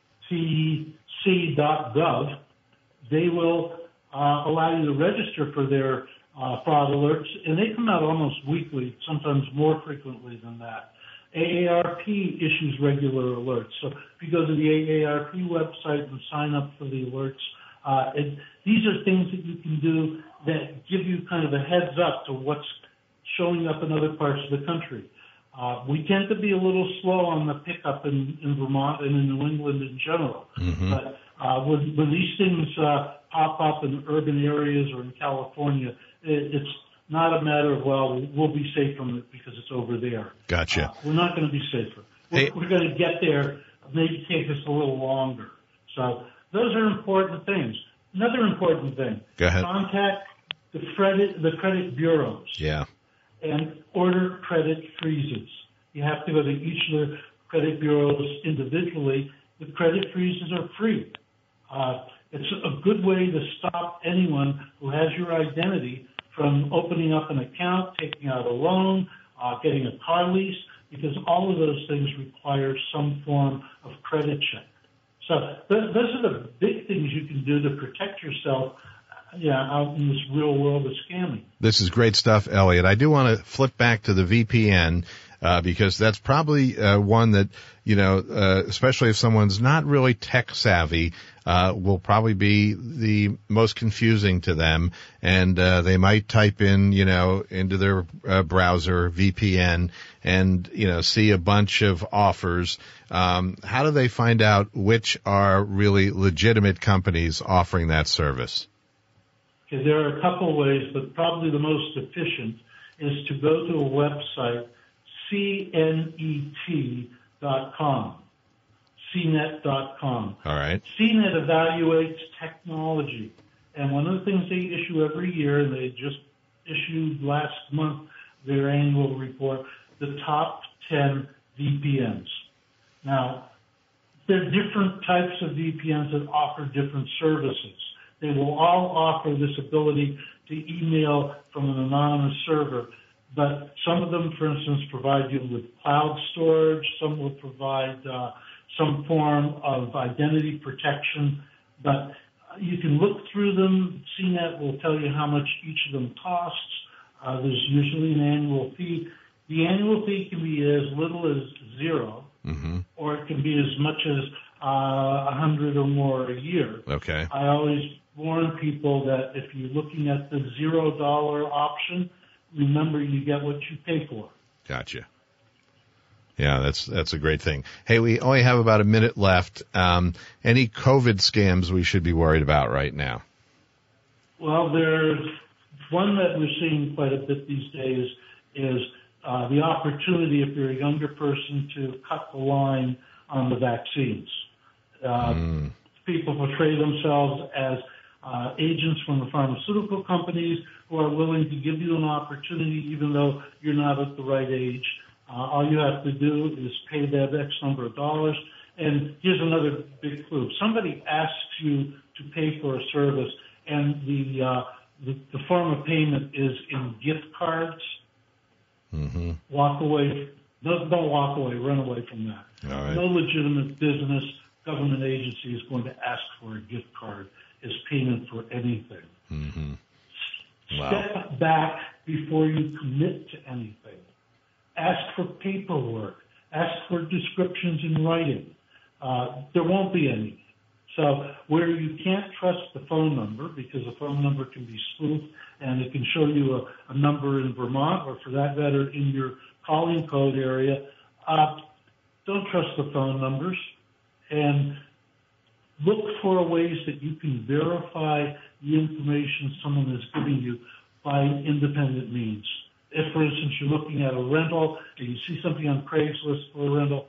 T C dot gov, they will uh, allow you to register for their uh, fraud alerts, and they come out almost weekly, sometimes more frequently than that. A A R P issues regular alerts. So if you go to the A A R P website and sign up for the alerts, uh, it, these are things that you can do that give you kind of a heads up to what's showing up in other parts of the country. Uh, we tend to be a little slow on the pickup in, in Vermont and in New England in general. Mm-hmm. But uh, when, when these things uh, pop up in urban areas or in California, it, it's not a matter of, well, we'll be safe from it because it's over there. Gotcha. Uh, we're not going to be safer. We're, hey. we're going to get there. Maybe take us a little longer. So those are important things. Another important thing. Go ahead. Contact the credit, the credit bureaus. Yeah. And order credit freezes. You have to go to each of the credit bureaus individually. The credit freezes are free. Uh, it's a good way to stop anyone who has your identity from opening up an account, taking out a loan, uh, getting a car lease, because all of those things require some form of credit check. So th- those are the big things you can do to protect yourself Yeah, out in this real world of scamming. This is great stuff, Elliot. I do want to flip back to the V P N uh, because that's probably uh, one that, you know, uh, especially if someone's not really tech savvy, uh, will probably be the most confusing to them. And uh, they might type in, you know, into their uh, browser V P N and, you know, see a bunch of offers. Um, how do they find out which are really legitimate companies offering that service? Okay, there are a couple ways, but probably the most efficient is to go to a website, C N E T dot com, C net dot com. All right. C net evaluates technology, and one of the things they issue every year, and they just issued last month their annual report, the top ten V P Ns. Now, there are different types of V P Ns that offer different services. They will all offer this ability to email from an anonymous server. But some of them, for instance, provide you with cloud storage. Some will provide uh, some form of identity protection. But you can look through them. C net will tell you how much each of them costs. Uh, there's usually an annual fee. The annual fee can be as little as zero, mm-hmm. or it can be as much as uh, a hundred or more a year. Okay. I always warn people that if you're looking at the zero dollar option, remember you get what you pay for. Gotcha. Yeah, that's that's a great thing. Hey, we only have about a minute left. Um, any COVID scams we should be worried about right now? Well, there's one that we're seeing quite a bit these days is uh, the opportunity, if you're a younger person, to cut the line on the vaccines. Uh, mm. People portray themselves as uh, agents from the pharmaceutical companies who are willing to give you an opportunity even though you're not at the right age. Uh, all you have to do is pay them X number of dollars. And here's another big clue. Somebody asks you to pay for a service, and the uh, the, the form of payment is in gift cards. Mm-hmm. Walk away. Don't, don't walk away. Run away from that. All right. No legitimate business, government agency is going to ask for a gift card as payment for anything. Mm-hmm. Wow. Step back before you commit to anything. Ask for paperwork. Ask for descriptions in writing. Uh, there won't be any. So where you can't trust the phone number, because the phone number can be spoofed and it can show you a, a number in Vermont, or for that matter in your calling code area, uh, don't trust the phone numbers, and look for ways that you can verify the information someone is giving you by independent means. If, for instance, you're looking at a rental and you see something on Craigslist for a rental,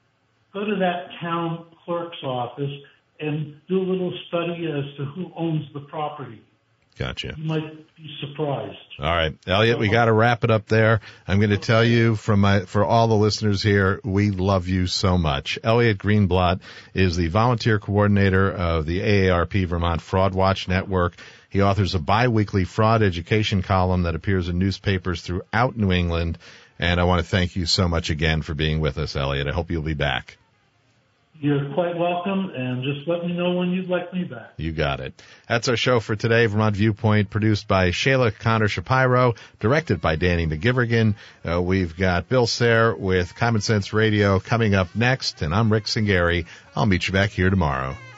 go to that town clerk's office and do a little study as to who owns the property. Gotcha. You might be surprised. All right, Elliot, we got to wrap it up there. I'm going to tell you from my, for all the listeners here, we love you so much. Elliot Greenblatt is the volunteer coordinator of the A A R P Vermont Fraud Watch Network. He authors a biweekly fraud education column that appears in newspapers throughout New England. And I want to thank you so much again for being with us, Elliot. I hope you'll be back. You're quite welcome, and just let me know when you'd like me back. You got it. That's our show for today, Vermont Viewpoint, produced by Shayla Connor Shapiro, directed by Danny McGivrigan. Uh, we've got Bill Sayre with Common Sense Radio coming up next, and I'm Rick Singari. I'll meet you back here tomorrow.